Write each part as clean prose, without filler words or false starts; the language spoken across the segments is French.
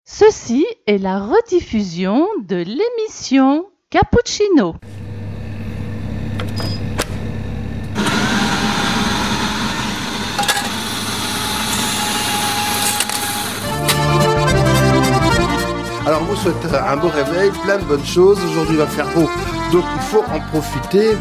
Ceci est la rediffusion de l'émission Cappuccino. Alors, on vous souhaite un beau réveil, plein de bonnes choses. Aujourd'hui, il va faire beau, donc il faut en profiter.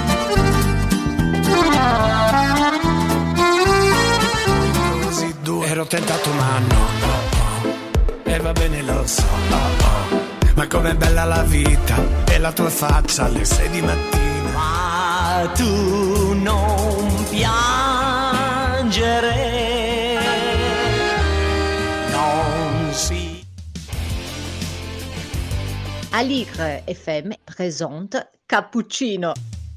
Ero tentato ma no, e va bene lo so, ma com'è bella la vita e la tua faccia alle 6 di mattina. Ma tu non piangere, non si... Aligre FM présente Cappuccino.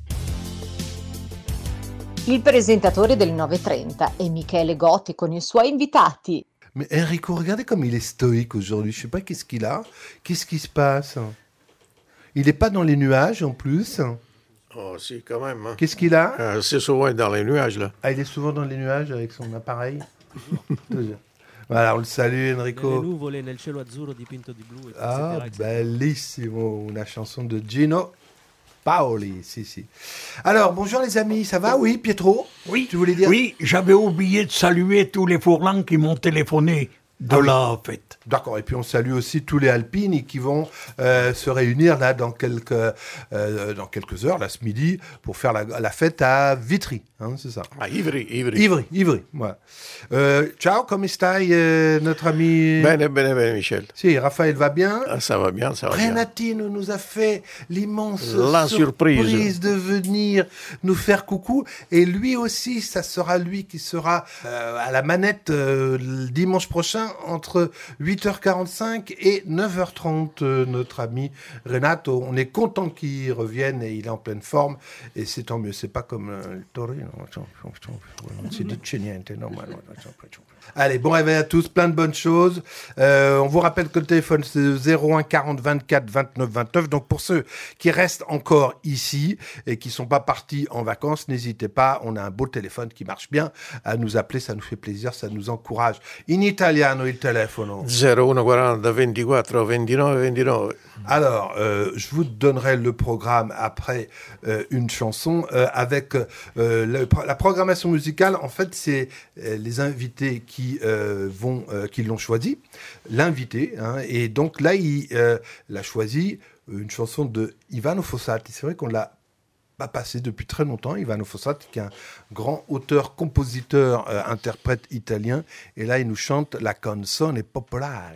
Il presentatore del 9.30 è Michele Gotti con i suoi invitati. Mais Enrico, regardez comme il est stoïque aujourd'hui. Je sais pas qu'est-ce qu'il a. Qu'est-ce qui se passe? Il n'est pas dans les nuages en plus. Oh, si, quand même. Hein. Qu'est-ce qu'il a? C'est souvent dans les nuages, là. Ah, il est souvent dans les nuages avec son appareil. Voilà, on le salue Enrico. Nelle nuvole nel cielo azzurro dipinto di blu. Ah, bellissimo. Una chanson de Gino Paoli, si. Alors, bonjour les amis, ça va? Oui, Pietro? Oui, tu voulais dire? Oui, j'avais oublié de saluer tous les fourlans qui m'ont téléphoné de la fête. D'accord, et puis on salue aussi tous les Alpines qui vont se réunir là dans quelques heures, là ce midi, pour faire la fête à Vitry, hein, c'est ça? Ah, Ivry. Voilà. Ciao, come stai, notre ami? Bene, Michel. Si, Raphaël va bien? Ah, ça va bien. Renatino nous a fait l'immense surprise de venir nous faire coucou, et lui aussi, ça sera lui qui sera à la manette le dimanche prochain entre 8h45 et 9h30, notre ami Renato. On est content qu'il revienne et il est en pleine forme, et c'est tant mieux. C'est pas comme le Torino. Allez, bon réveil à tous, plein de bonnes choses. On vous rappelle que le téléphone c'est 01 40 24 29 29. Donc pour ceux qui restent encore ici et qui sont pas partis en vacances, n'hésitez pas, on a un beau téléphone qui marche bien, à nous appeler, ça nous fait plaisir, ça nous encourage. In italiano il telefono 01 40 24 29 29. Alors, je vous donnerai le programme après une chanson avec la programmation musicale. En fait, c'est les invités qui l'ont choisi, l'invité, hein, et donc là, il a choisi une chanson de Ivano Fossati. C'est vrai qu'on l'a pas passé depuis très longtemps. Ivano Fossati, qui est un grand auteur, compositeur, interprète italien, et là, il nous chante la canzone popolare.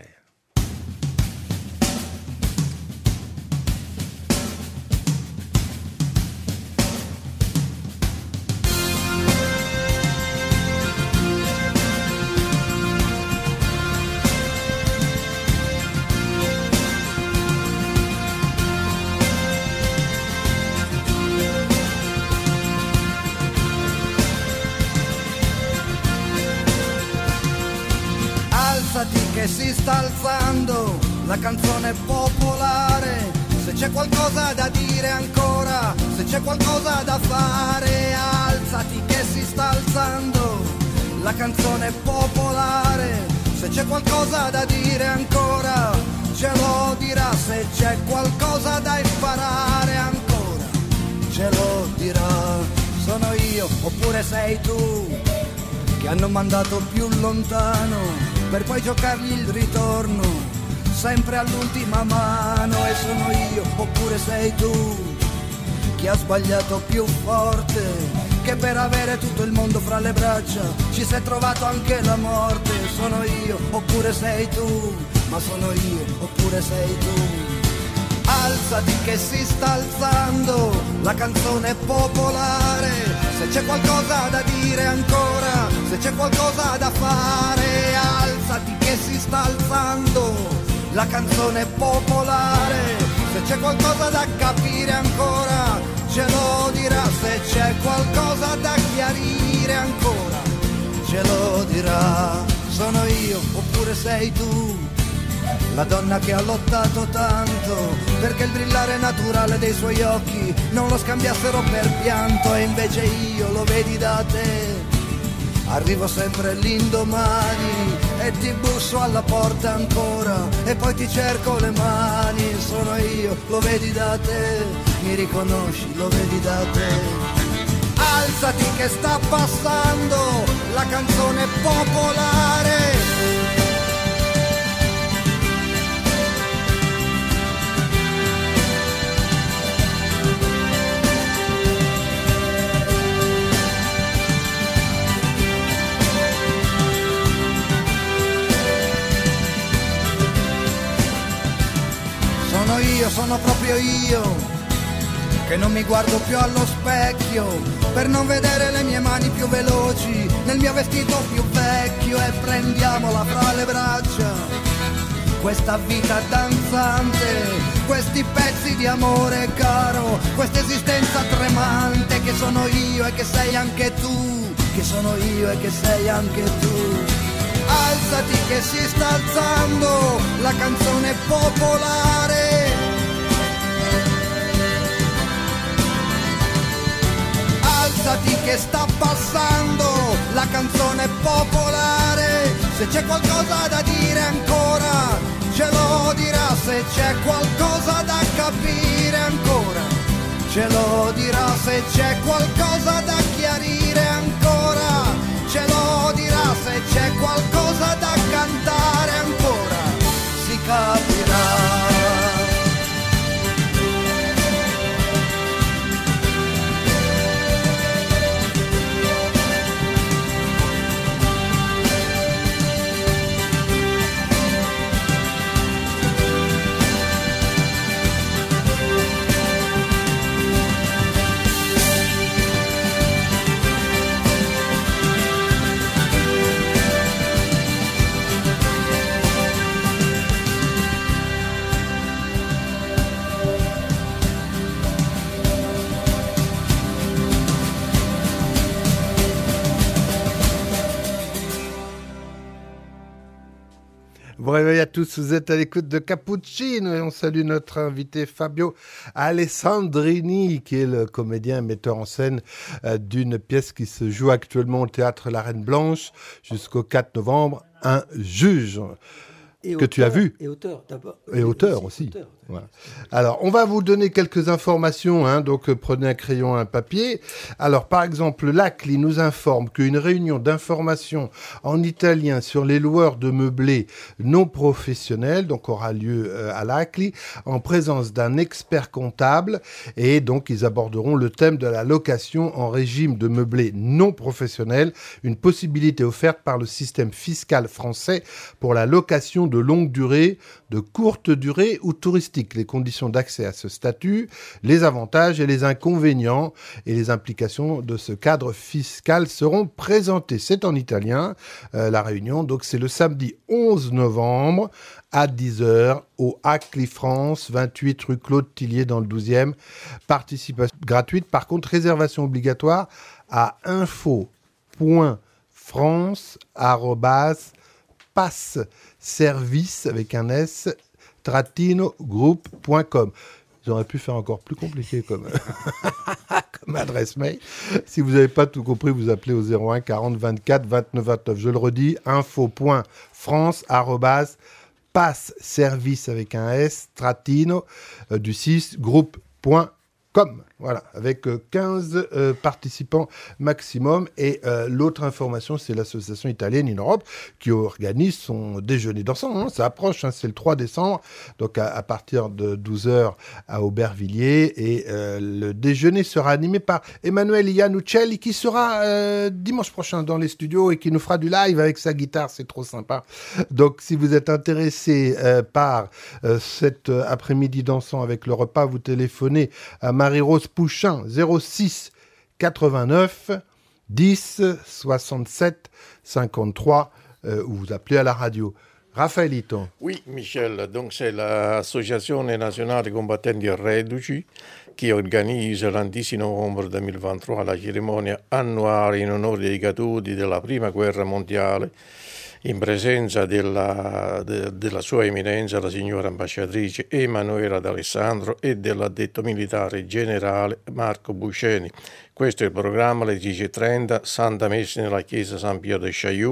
Che si sta alzando la canzone popolare, se c'è qualcosa da dire ancora, se c'è qualcosa da fare, alzati che si sta alzando la canzone popolare, se c'è qualcosa da dire ancora, ce lo dirà, se c'è qualcosa da imparare ancora, ce lo dirà. Sono io oppure sei tu che hanno mandato più lontano per poi giocargli il ritorno sempre all'ultima mano, e sono io oppure sei tu chi ha sbagliato più forte, che per avere tutto il mondo fra le braccia ci si è trovato anche la morte. Sono io oppure sei tu, ma sono io oppure sei tu. Alzati che si sta alzando la canzone popolare, se c'è qualcosa da dire ancora, se c'è qualcosa da fare, alzati che si sta alzando la canzone popolare, se c'è qualcosa da capire ancora, ce lo dirà, se c'è qualcosa da chiarire ancora, ce lo dirà. Sono io oppure sei tu, la donna che ha lottato tanto perché il brillare naturale dei suoi occhi non lo scambiassero per pianto, e invece io, lo vedi da te, arrivo sempre l'indomani e ti busso alla porta ancora e poi ti cerco le mani, sono io, lo vedi da te, mi riconosci, lo vedi da te. Alzati che sta passando la canzone popolare. Sono proprio io, che non mi guardo più allo specchio, per non vedere le mie mani più veloci, nel mio vestito più vecchio, e prendiamola fra le braccia, questa vita danzante, questi pezzi di amore caro, questa esistenza tremante, che sono io e che sei anche tu, che sono io e che sei anche tu. Alzati che si sta alzando la canzone popolare. Alzati che sta passando la canzone popolare. Se c'è qualcosa da dire ancora, ce lo dirà. Se c'è qualcosa da capire ancora, ce lo dirà. Se c'è qualcosa da chiarire ancora, ce lo dirà. Se c'è qualcosa da cantare ancora, si capirà. Bon réveil à tous, vous êtes à l'écoute de Cappuccino et on salue notre invité Fabio Alessandrini qui est le comédien et metteur en scène d'une pièce qui se joue actuellement au théâtre La Reine Blanche jusqu'au 4 novembre, Un juge. Et que auteur, tu as vu. Et auteur d'abord. Et auteur aussi. Voilà. Alors, on va vous donner quelques informations, hein, donc prenez un crayon et un papier. Alors, par exemple, l'ACLI nous informe qu'une réunion d'information en italien sur les loueurs de meublés non professionnels donc aura lieu à l'ACLI en présence d'un expert comptable et donc ils aborderont le thème de la location en régime de meublés non professionnels, une possibilité offerte par le système fiscal français pour la location de longue durée, de courte durée ou touristique, les conditions d'accès à ce statut, les avantages et les inconvénients et les implications de ce cadre fiscal seront présentés. C'est en italien, la réunion, donc c'est le samedi 11 novembre à 10h au ACLI France, 28 rue Claude Tillier dans le 12e. Participation gratuite, par contre réservation obligatoire à info.france@passeservice avec un S _group.com. J'aurais pu faire encore plus compliqué comme adresse mail. Si vous n'avez pas tout compris, vous appelez au 01 40 24 29 29. Je le redis, info.france@passeservice avec un S du 6 groupe.com. Voilà, avec 15 participants maximum. Et l'autre information, c'est l'association italienne In Europe qui organise son déjeuner dansant. Hein, ça approche, hein, c'est le 3 décembre, donc à partir de 12h à Aubervilliers. Et le déjeuner sera animé par Emanuele Iannuccelli qui sera dimanche prochain dans les studios et qui nous fera du live avec sa guitare. C'est trop sympa. Donc, si vous êtes intéressé par cet après-midi dansant avec le repas, vous téléphonez à Marie-Rose Pouchin, 06 89 10 67 53, ou vous appelez à la radio. Raffaellito. Oui, Michel, donc c'est l'Associazione Nazionale Combattenti Reduci qui organise l'10 novembre 2023 la cerimonia annuale in onore dei caduti della Prima Guerra Mondiale in presenza della sua eminenza, la signora ambasciatrice Emanuela D'Alessandro e dell'addetto militare generale Marco Busceni. Questo è il programma alle 10:30, Santa Messa nella chiesa San Pio de Chaillou,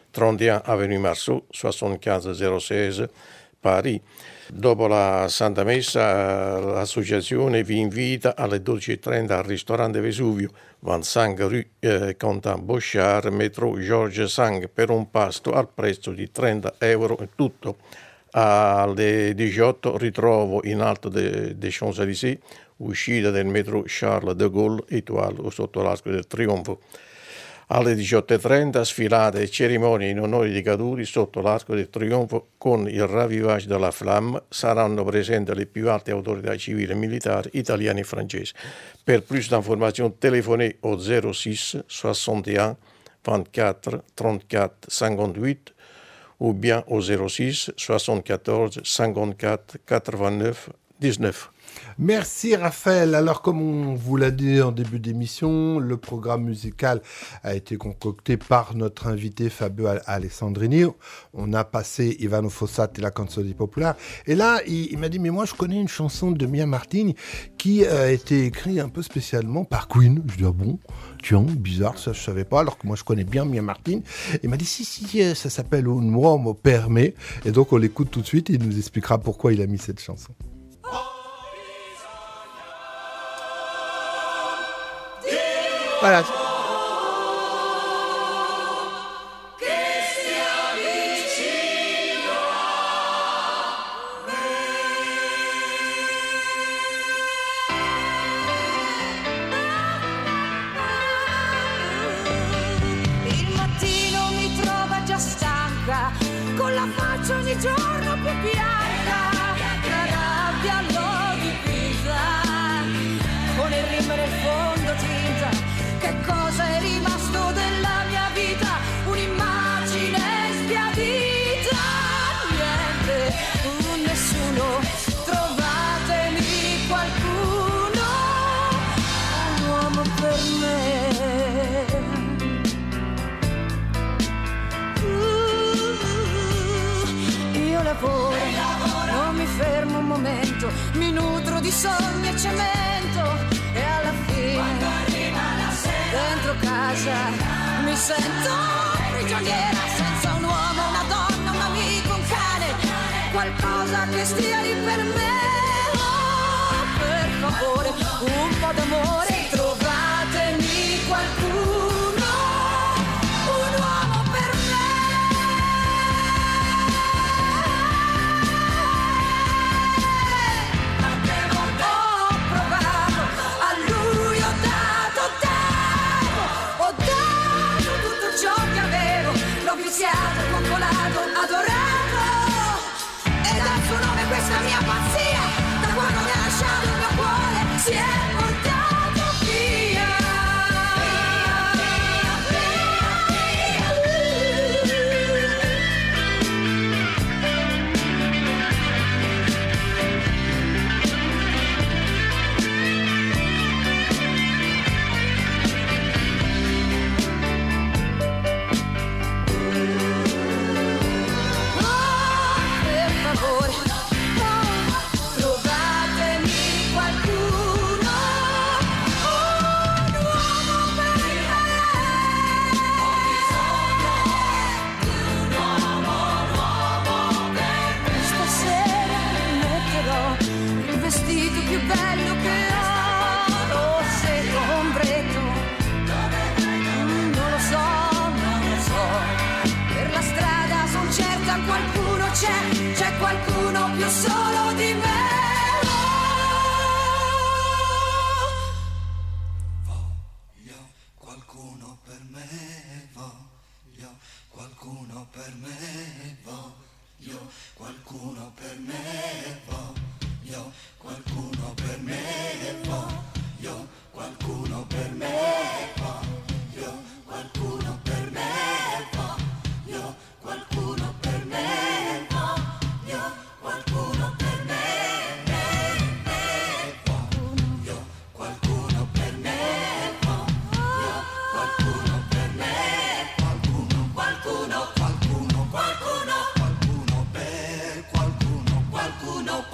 31 Avenue Marceau, 75 016 Paris. Dopo la Santa Messa l'associazione vi invita alle 12:30 al ristorante Vesuvio, 25 Rue Contant Bochard, metro Georges V, per un pasto al prezzo di €30 in tutto. Alle 18 ritrovo in alto des Champs-Élysées, uscita del metro Charles de Gaulle, Étoile sotto l'Arco del Trionfo. Alle 18:30 sfilate e cerimonie in onore dei caduti sotto l'Arco del Trionfo con il Ravivage de la Flamme. Saranno presenti le più alte autorità civili e militari italiane e francesi. Per più informazioni telefonate au 06 61 24 34 58 ou bien au 06 74 54 89 19. Merci Raphaël. Alors comme on vous l'a dit en début d'émission, le programme musical a été concocté par notre invité Fabio Alessandrini. On a passé Ivano Fossati, la canzone popolare. Et là, il m'a dit, mais moi je connais une chanson de Mia Martini qui a été écrite un peu spécialement par Queen. Je dis, ah bon, tiens, bizarre, ça je savais pas, alors que moi je connais bien Mia Martini. Il m'a dit, si, ça s'appelle Un uomo per me. Et donc on l'écoute tout de suite et il nous expliquera pourquoi il a mis cette chanson. Voilà. Il mattino mi trova già stanca, con la faccia ogni giorno più bianca, la rabbia l'ho dipisa, con il rimbo nel fondotinta. Che cosa è rimasto della mia vita? Un'immagine sbiadita. Niente, nessuno. Trovatemi qualcuno, un uomo per me. Io lavoro, non mi fermo un momento, mi nutro di sogni e cemento. E alla fine dentro casa mi sento prigioniera, senza un uomo, una donna, un amico, un cane, qualcosa che stia lì per me. Oh, per favore, un po' d'amore, trovatemi qualcuno, un uomo per me. Ho provato, a lui ho dato tempo, ho dato tutto ciò che avevo, l'ho viziato, coccolato, adorato, e dal suo nome questa mia pazzia, da quando mi ha lasciato il mio cuore, si è portato via. Per favore, trovatemi qualcuno, un uomo per me. Ho bisogno di un uomo per me. Stasera metterò il vestito più bello che ho, rosso e ombretto. Non lo so, per la strada son certa qualcuno c'è qualcuno più solo di me. Voglio qualcuno per me, voglio qualcuno per me, voglio qualcuno per me, voglio qualcuno per me, voglio qualcuno per me, voglio qualcuno per me, voglio qualcuno per me, voglio qualcuno per me, voglio qualcuno per me, voglio qualcuno per me, qualcuno per qualcuno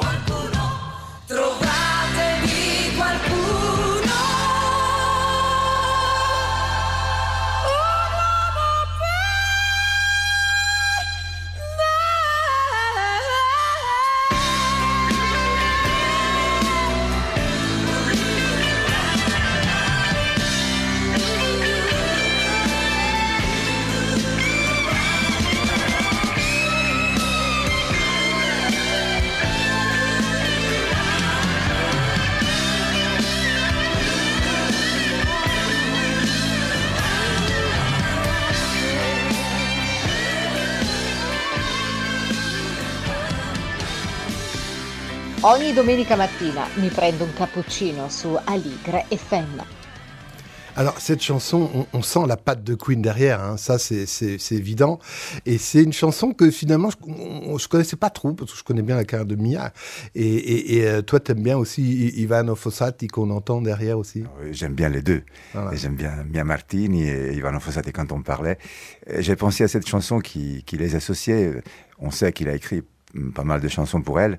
Ogni domenica mattina mi prendo un cappuccino su Aligre FM. Alors, cette chanson, on sent la patte de Queen derrière, hein. Ça c'est évident. Et c'est une chanson que finalement, je connaissais pas trop, parce que je connais bien la carrière de Mia. Et toi, t'aimes bien aussi Ivano Fossati qu'on entend derrière aussi? Oui, j'aime bien les deux. Voilà. Et j'aime bien Mia Martini et Ivano Fossati quand on parlait. J'ai pensé à cette chanson qui les associait. On sait qu'il a écrit pas mal de chansons pour elle.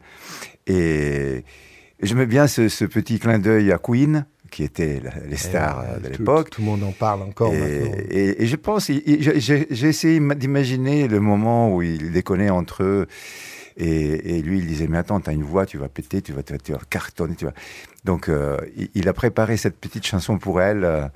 Et j'aimais bien ce petit clin d'œil à Queen, qui étaient les stars de l'époque. Tout le monde en parle encore maintenant. Et je pense, j'ai essayé d'imaginer le moment où ils déconnaient entre eux. Et lui, il disait, mais attends, t'as une voix, tu vas péter, tu vas cartonner. Donc, il a préparé cette petite chanson pour elle,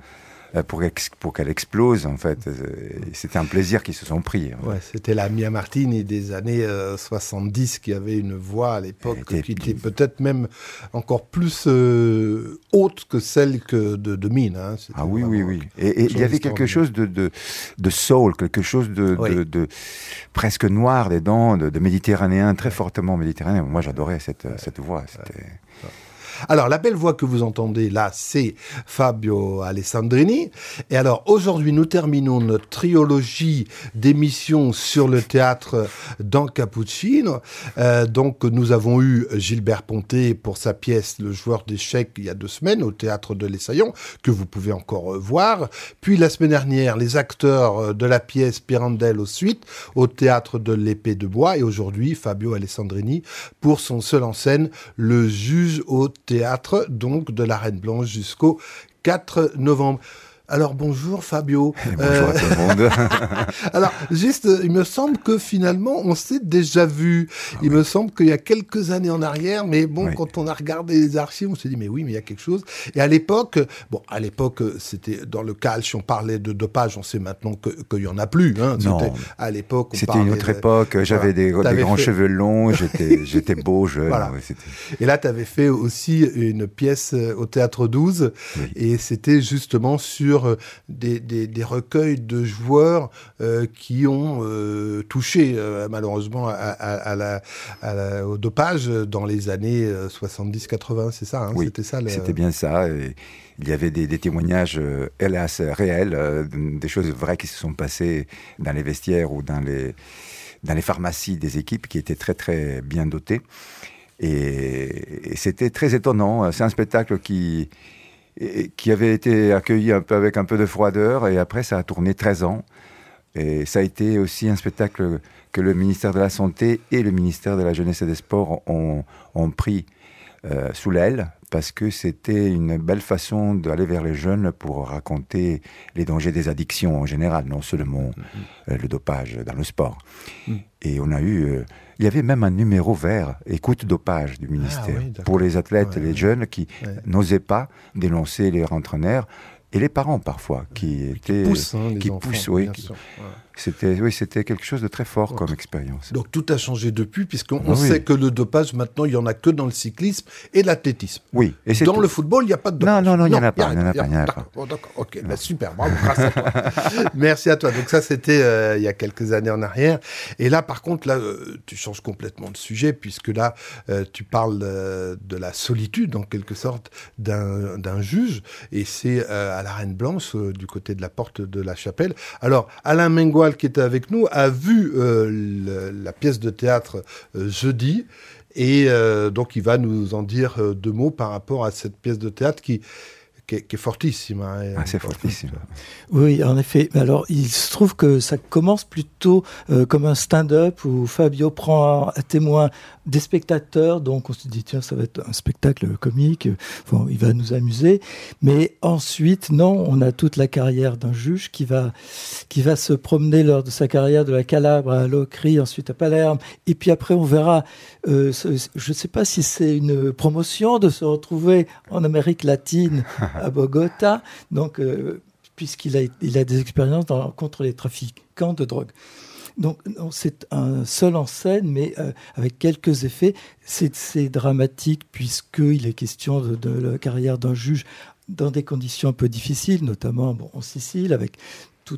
pour qu'elle explose, en fait. C'était un plaisir qu'ils se sont pris. Ouais, c'était la Mia Martini des années 70 qui avait une voix à l'époque qui était peut-être même encore plus haute que celle de Mine. Hein. Ah oui. Et il y avait quelque chose de soul, quelque chose de presque noir dedans, de méditerranéen, très fortement méditerranéen. Moi, j'adorais cette voix. C'était... Alors, la belle voix que vous entendez là, c'est Fabio Alessandrini. Et alors, aujourd'hui, nous terminons notre trilogie d'émissions sur le théâtre dans Cappuccino. Donc, nous avons eu Gilbert Ponté pour sa pièce Le joueur d'échecs il y a 2 semaines au Théâtre de l'Essaillon, que vous pouvez encore voir. Puis, la semaine dernière, les acteurs de la pièce Pirandello aux Suites au Théâtre de l'Épée de Bois. Et aujourd'hui, Fabio Alessandrini pour son seul en scène, Le juge au théâtre, donc de la Reine Blanche jusqu'au 4 novembre. Alors bonjour Fabio. Bonjour à tout le monde. Alors juste, il me semble que finalement on s'est déjà vu. Il me semble qu'il y a quelques années en arrière, mais bon, quand on a regardé les archives, on s'est dit mais oui, mais il y a quelque chose. Et à l'époque, c'était dans le calcio, on parlait de dopage, on sait maintenant qu'il y en a plus. Hein. Non. À l'époque, c'était une autre époque. J'avais des grands cheveux longs, j'étais beau, jeune. Voilà. Et là, tu avais fait aussi une pièce au Théâtre 12, et c'était justement sur des recueils de joueurs qui ont touché malheureusement au dopage dans les années 70-80, c'est ça, hein, oui, c'était ça. C'était bien ça. Et il y avait des témoignages, hélas, réels, des choses vraies qui se sont passées dans les vestiaires ou dans les pharmacies des équipes qui étaient très très bien dotées. Et c'était très étonnant. C'est un spectacle qui avait été accueilli avec un peu de froideur, et après ça a tourné 13 ans. Et ça a été aussi un spectacle que le ministère de la Santé et le ministère de la Jeunesse et des Sports ont pris sous l'aile, parce que c'était une belle façon d'aller vers les jeunes pour raconter les dangers des addictions en général, non seulement le dopage dans le sport. Et on a eu... il y avait même un numéro vert, écoute dopage du ministère, pour les athlètes, les jeunes qui n'osaient pas dénoncer leur entraîneur, et les parents parfois, qui poussent, les enfants, bien sûr. C'était quelque chose de très fort comme expérience. Donc tout a changé depuis, puisqu'on sait que le dopage, maintenant, il n'y en a que dans le cyclisme et l'athlétisme. Oui. Et dans le football, il n'y a pas de dopage. Non, il n'y en a pas. D'accord, ok, super, bravo, grâce à toi. Merci à toi. Donc ça, c'était il y a quelques années en arrière. Et là, par contre, tu changes complètement de sujet, puisque là, tu parles de la solitude, en quelque sorte, d'un juge, et c'est à la Reine Blanche, du côté de la porte de la Chapelle. Alors, Alain Mengoal, qui était avec nous, a vu la pièce de théâtre jeudi, et donc il va nous en dire 2 mots par rapport à cette pièce de théâtre qui est fortissime. Hein, c'est fortissime. Oui, en effet. Alors, il se trouve que ça commence plutôt comme un stand-up où Fabio prend à témoin des spectateurs. Donc, on se dit, tiens, ça va être un spectacle comique. Bon, il va nous amuser. Mais ensuite, non, on a toute la carrière d'un juge qui va se promener lors de sa carrière de la Calabre à Locri, ensuite à Palerme. Et puis après, on verra, je ne sais pas si c'est une promotion de se retrouver en Amérique latine à Bogota, donc puisqu'il a des expériences contre les trafiquants de drogue. Donc c'est un seul en scène, mais avec quelques effets. C'est dramatique puisqu'il est question de la carrière d'un juge dans des conditions un peu difficiles, notamment en Sicile, avec tout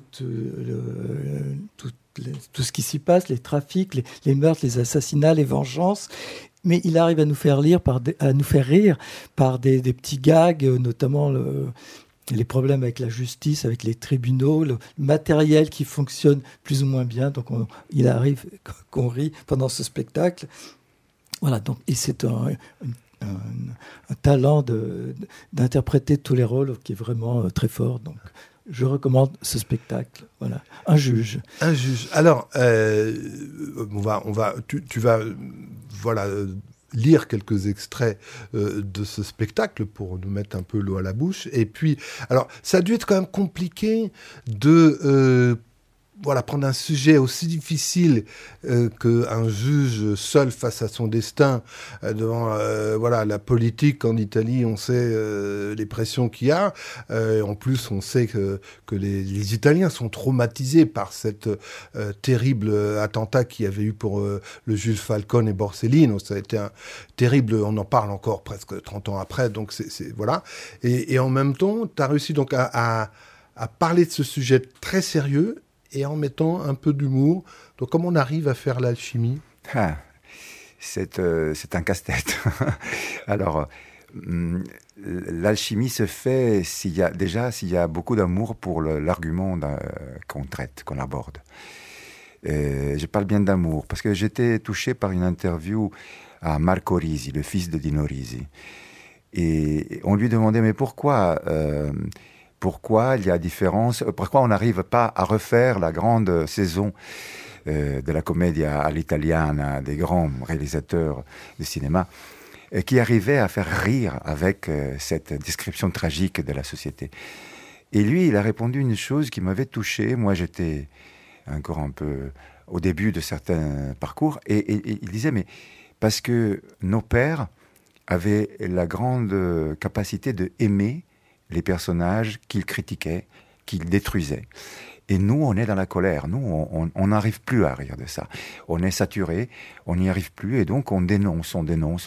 ce qui s'y passe, les trafics, les meurtres, les assassinats, les vengeances. mais il arrive à nous faire rire par des petits gags, notamment les problèmes avec la justice, avec les tribunaux, le matériel qui fonctionne plus ou moins bien. Donc il arrive qu'on rit pendant ce spectacle. Voilà, donc, et c'est un talent d'interpréter tous les rôles qui est vraiment très fort. Donc je recommande ce spectacle. Voilà, Un juge. Un juge. Alors, tu vas lire quelques extraits de ce spectacle pour nous mettre un peu l'eau à la bouche. Et puis, alors, ça a dû être quand même compliqué de prendre un sujet aussi difficile qu'un juge seul face à son destin devant la politique en Italie. On sait les pressions qu'il y a. En plus, on sait que les Italiens sont traumatisés par cette terrible attentat qu'il y avait eu pour le juge Falcone et Borsellino. Ça a été un terrible, on en parle encore presque 30 ans après. Donc c'est voilà. Et en même temps, tu as réussi donc à parler de ce sujet très sérieux et en mettant un peu d'humour. Donc, comment on arrive à faire l'alchimie ? C'est un casse-tête. Alors, l'alchimie se fait s'il y a beaucoup d'amour pour l'argument qu'on traite, qu'on aborde. Je parle bien d'amour, parce que j'étais touché par une interview à Marco Risi, le fils de Dino Risi. Et on lui demandait, mais pourquoi il y a différence, pourquoi on n'arrive pas à refaire la grande saison de la commedia all'italiana des grands réalisateurs de cinéma qui arrivaient à faire rire avec cette description tragique de la société. Et lui, il a répondu une chose qui m'avait touché. Moi, j'étais encore un peu au début de certains parcours, et il disait, mais parce que nos pères avaient la grande capacité de aimer les personnages qu'ils critiquaient, qu'ils détruisaient. Et nous, on est dans la colère. Nous, on n'arrive plus à rire de ça. On est saturé, on n'y arrive plus, et donc on dénonce,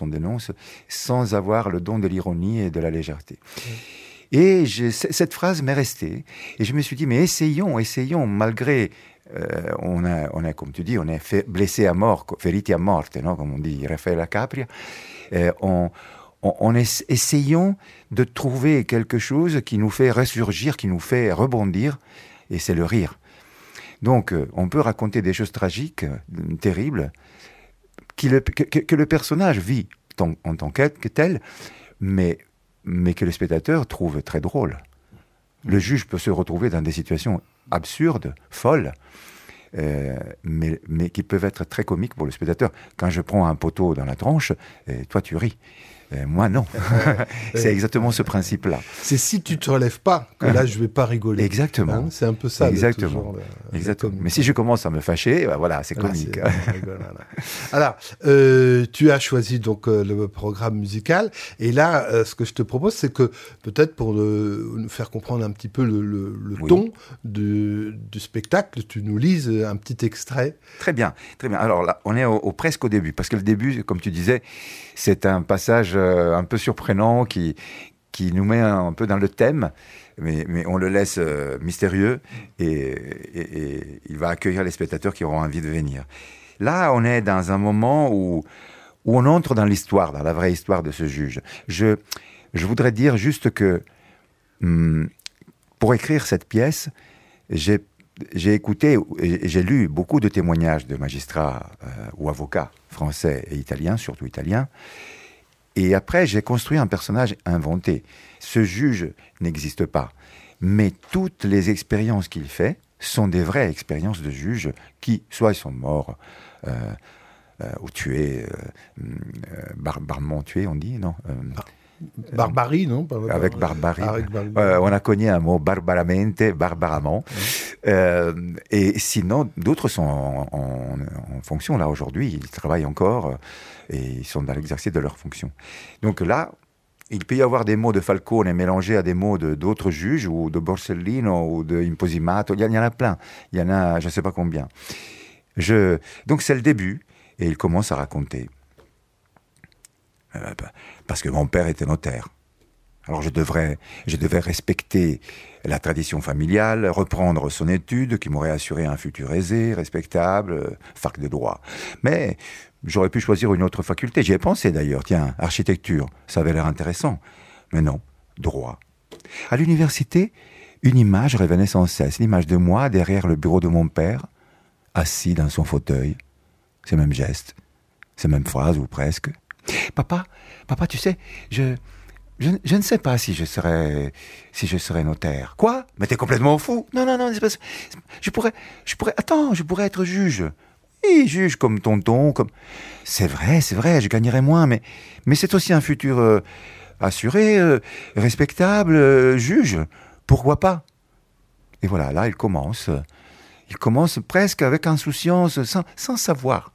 sans avoir le don de l'ironie et de la légèreté. Et cette phrase m'est restée, et je me suis dit, mais essayons, malgré... on a, comme tu dis, on est blessé à mort, feriti a morte, non, comme on dit Raffaella Capria. Essayons de trouver quelque chose qui nous fait ressurgir, qui nous fait rebondir, et c'est le rire. Donc, on peut raconter des choses tragiques, terribles, que le personnage vit en tant que tel, mais que le spectateur trouve très drôle. Le juge peut se retrouver dans des situations absurdes, folles, mais qui peuvent être très comiques pour le spectateur. Quand je prends un poteau dans la tronche, toi tu ris. Moi, non. C'est exactement ce principe-là. C'est si tu ne te relèves pas que là, je ne vais pas rigoler. Exactement. Hein, c'est un peu ça. Exactement. Exactement. Mais si je commence à me fâcher, voilà, c'est comique. Alors, tu as choisi donc le programme musical. Et là, ce que je te propose, c'est que peut-être pour nous faire comprendre un petit peu le ton du spectacle, tu nous lises un petit extrait. Très bien. Très bien. Alors là, on est presque au début. Parce que le début, comme tu disais, c'est un passage un peu surprenant qui nous met un peu dans le thème, mais on le laisse mystérieux et il va accueillir les spectateurs qui auront envie de venir. Là, on est dans un moment où on entre dans l'histoire, dans la vraie histoire de ce juge. Je voudrais dire juste que pour écrire cette pièce, j'ai écouté et j'ai lu beaucoup de témoignages de magistrats ou avocats français et italiens, surtout italiens. Et après, j'ai construit un personnage inventé. Ce juge n'existe pas. Mais toutes les expériences qu'il fait sont des vraies expériences de juges qui, soit ils sont morts ou tués, barbairement tués, on dit, non Barbarie, non? Avec barbarie. On a connu un mot barbaramment. Et sinon, d'autres sont en fonction, là, aujourd'hui. Ils travaillent encore et ils sont dans l'exercice de leur fonction. Donc là, il peut y avoir des mots de Falcone mélangés à des mots d'autres juges, ou de Borsellino, ou de Imposimato. Il y en a plein. Il y en a, je ne sais pas combien. Donc c'est le début, et il commence à raconter. Parce que mon père était notaire. Alors je devais respecter la tradition familiale, reprendre son étude qui m'aurait assuré un futur aisé, respectable, fac de droit. Mais j'aurais pu choisir une autre faculté. J'y ai pensé d'ailleurs. Tiens, architecture, ça avait l'air intéressant. Mais non, droit. À l'université, une image revenait sans cesse. L'image de moi derrière le bureau de mon père, assis dans son fauteuil. Ces mêmes gestes, ces mêmes phrases ou presque. Papa, tu sais, je ne sais pas si je serais notaire. Quoi? Mais t'es complètement fou. Non, c'est pas ça. Je pourrais être juge. Oui, juge comme tonton, comme... C'est vrai, je gagnerais moins, mais c'est aussi un futur assuré, respectable, juge. Pourquoi pas? Et voilà, là, il commence presque avec insouciance, sans savoir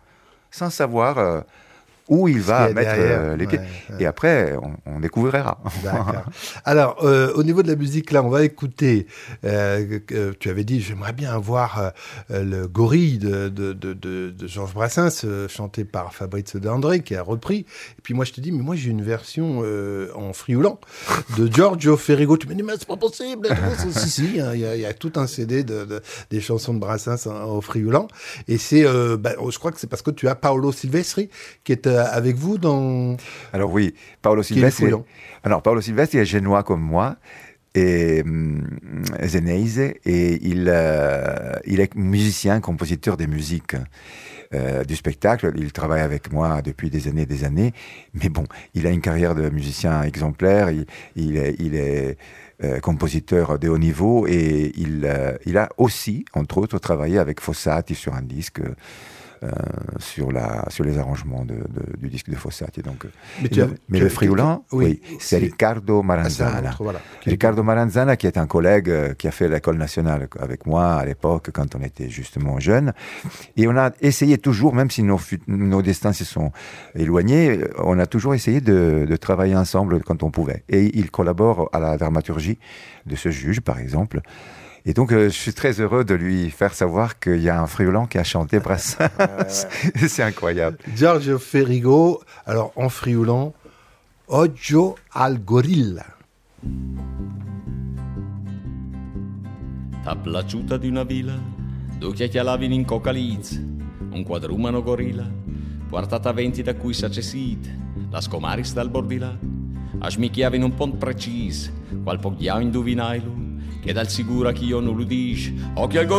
où il va mettre les pieds. Ouais. Et après, on découvrira. D'accord. Alors, au niveau de la musique, là, on va écouter. Tu avais dit, j'aimerais bien voir le Gorille de Georges Brassens, chanté par Fabrice De André, qui a repris. Et puis moi, je te dis, mais moi, j'ai une version en frioulant de Giorgio Ferrigo. Tu me dis, mais c'est pas possible. Si, il y a tout un CD des chansons de Brassens en frioulant. Et c'est, je crois que c'est parce que tu as Paolo Silvestri qui est avec vous dans... Alors oui, Paolo Silvestri est génois comme moi, et Zeneise, et il est musicien, compositeur des musiques du spectacle. Il travaille avec moi depuis des années, mais bon, il a une carrière de musicien exemplaire, il est compositeur de haut niveau, et il a aussi, entre autres, travaillé avec Fossati sur un disque, sur les arrangements du disque de Fossati. Donc, mais le frioulant, c'est Riccardo Maranzana. Riccardo Maranzana, qui est un collègue qui a fait l'école nationale avec moi à l'époque, quand on était justement jeunes. Et on a essayé toujours, même si nos destins se sont éloignés, on a toujours essayé de travailler ensemble quand on pouvait. Et il collabore à la dramaturgie de ce juge, par exemple. Et donc, je suis très heureux de lui faire savoir qu'il y a un frioulant qui a chanté Brassens. C'est incroyable. Giorgio Ferrigo, alors en frioulant, Oggio al gorilla. T'ha piaciuta di una villa, dove chiacchialavi in cocaliz, un quadrumano gorilla, portata 20 da cui s'accessit, la scomaris dal bordilà, a smicchiavi in un pont precis, qual pogliao indovinailo, che dal sicura chi io non lo dice, occhio al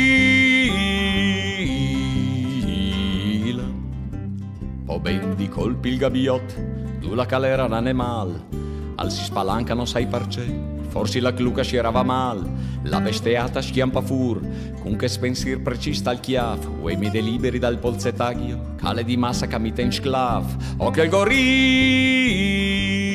gorilla. Po ben di colpi il gabbiot, tu la calera l'animal, al si spalancano sai parce, forse la cluca ci erava mal, la besteata schiampa fur, con che spensir precista al chiaf, uei mi deliberi dal polzetaglio, cale di massa che mi ten sclav, occhio al gorilla.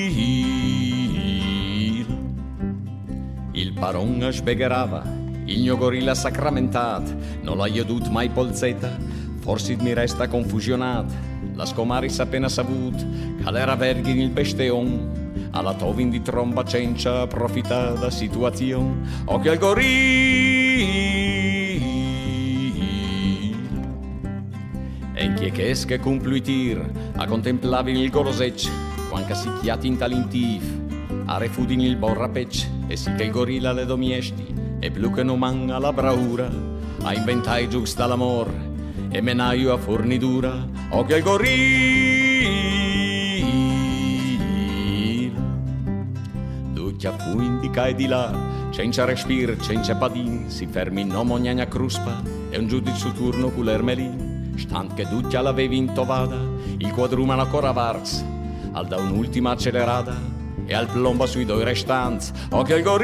Il paron sbegherava, il mio gorilla sacramentat, non l'ha iedut mai polzetta, forse mi resta confusionat, la scomaris appena savut, che era verghin il besteon, alla tovin di tromba cencia approfitta da situazione, occhio al gorilla. E in chiechesche compluitir, a contemplavi il gorosec, quanca si chiati in talintif, a refudin il borrapec, e sì che il gorilla le domiesti, e più che non manca la bravura, a inventai giusta l'amor, e menaio a fornitura, occhio al gorilla. Duccia fu indicai di là, senza respir, senza padin, si fermi no mognagna cruspa, e un giudice su turno cu l'ermelin, stant che duccia l'avevi intovada, il quadrumano ancora varz, al da un'ultima accelerata, e al plomba sui due restanti, occhio al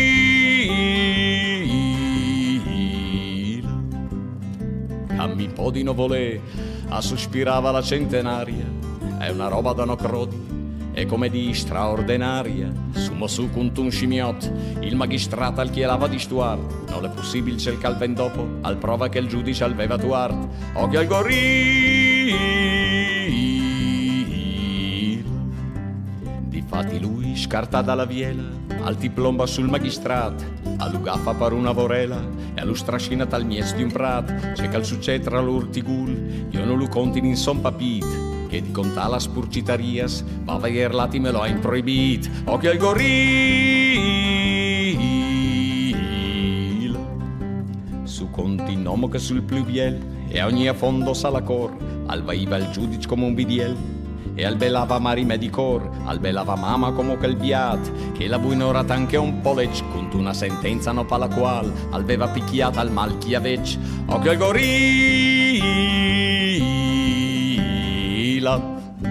gorilla. Cammi po' di nuvolè, a sospirava la centenaria, è una roba da no crodi, è come di straordinaria. Sumo su con un scimiot, il magistrato al chielava di stuart, non è possibile cerca il ben dopo, al prova che il giudice aveva tuart, occhio al gorilla. Difatti lui scarta dalla viela, alti plomba sul magistrat, allugaffa per una vorela e allo strascina tal mies di un prat, c'è cal succede tra l'urtigul, io non lo contin in son papit, che di contà la spurcitarias, va a veier lati me lo ha improibit, occhio al gorilla. Su conti nomo che sul pluviel, e a ogni affondo sa la cor, albaiva il giudice come un bidiel, e albelava marime di cor, albelava mamma come quel biat, che la buinorata anche un po' lec, con una sentenza no pa la qual, albeva picchiata al mal chi avec, o che gorilla.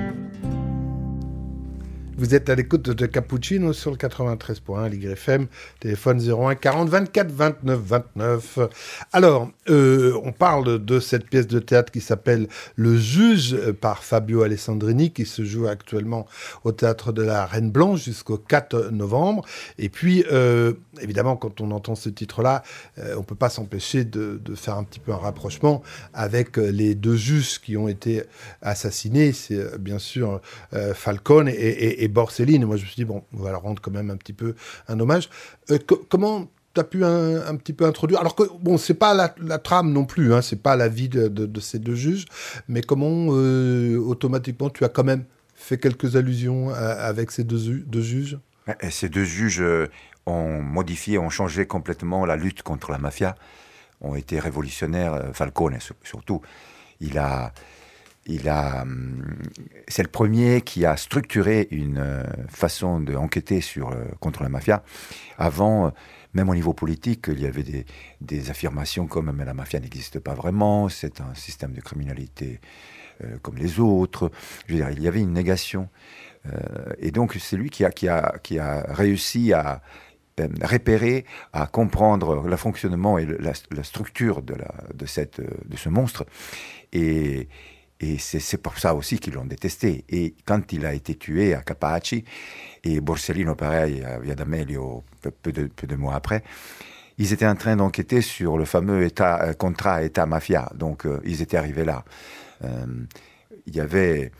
Vous êtes à l'écoute de Cappuccino sur le 93.1 l'YFM, téléphone 01 40 24 29 29. Alors, on parle de cette pièce de théâtre qui s'appelle Le Juge par Fabio Alessandrini, qui se joue actuellement au Théâtre de la Reine Blanche jusqu'au 4 novembre. Et puis, évidemment, quand on entend ce titre-là, on ne peut pas s'empêcher de faire un petit peu un rapprochement avec les deux juges qui ont été assassinés. C'est bien sûr Falcone et Borsellino. Moi, je me suis dit, bon, on va leur rendre quand même un petit peu un hommage. Comment tu as pu un petit peu introduire, alors que, bon, c'est pas la trame non plus, hein, c'est pas la vie de ces deux juges, mais comment, automatiquement, tu as quand même fait quelques allusions avec ces deux juges? Ces deux juges ont modifié, ont changé complètement la lutte contre la mafia, ont été révolutionnaires, Falcone surtout. C'est le premier qui a structuré une façon d'enquêter contre la mafia. Avant, même au niveau politique, il y avait des affirmations comme « mais la mafia n'existe pas vraiment, c'est un système de criminalité comme les autres ». Je veux dire, il y avait une négation. Et donc, c'est lui qui a réussi à repérer, à comprendre le fonctionnement et la structure de ce monstre. Et c'est pour ça aussi qu'ils l'ont détesté. Et quand il a été tué à Capaci, et Borsellino pareil, Via d'Amelio, peu de mois après, ils étaient en train d'enquêter sur le fameux contrat État-mafia. Donc ils étaient arrivés là. Il y avait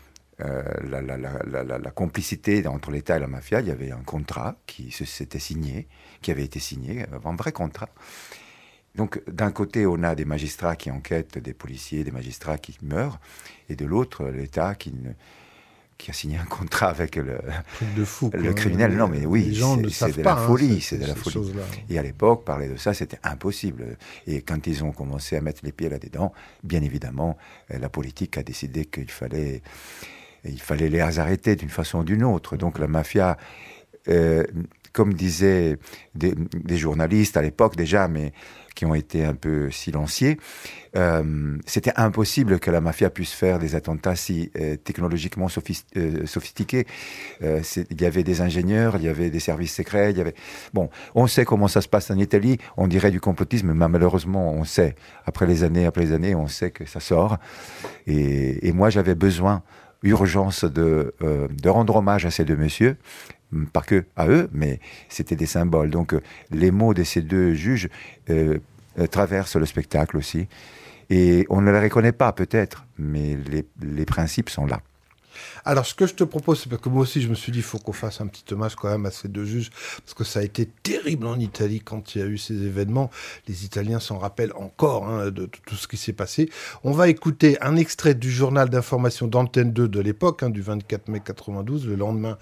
la complicité entre l'État et la mafia. Il y avait un contrat qui avait été signé, un vrai contrat. Donc, d'un côté, on a des magistrats qui enquêtent, des policiers, des magistrats qui meurent, et de l'autre, l'État qui a signé un contrat avec le criminel. Non, mais oui, c'est de la folie, c'est de la folie. Et à l'époque, parler de ça, c'était impossible. Et quand ils ont commencé à mettre les pieds là-dedans, bien évidemment, la politique a décidé qu'il fallait les arrêter d'une façon ou d'une autre. Donc, la mafia... comme disaient des journalistes à l'époque déjà, mais qui ont été un peu silenciés, c'était impossible que la mafia puisse faire des attentats si technologiquement sophistiqués. Il y avait des ingénieurs, il y avait des services secrets, Bon, on sait comment ça se passe en Italie, on dirait du complotisme, mais malheureusement, on sait. Après les années, on sait que ça sort. Et moi, j'avais urgence de rendre hommage à ces deux messieurs, pas que à eux, mais c'était des symboles. Donc les mots de ces deux juges traversent le spectacle aussi. Et on ne les reconnaît pas peut-être, mais les principes sont là. Alors, ce que je te propose, c'est parce que moi aussi, je me suis dit, il faut qu'on fasse un petit hommage quand même à ces deux juges, parce que ça a été terrible en Italie quand il y a eu ces événements. Les Italiens s'en rappellent encore de tout ce qui s'est passé. On va écouter un extrait du journal d'information d'Antenne 2 de l'époque, du 24 mai 92, le lendemain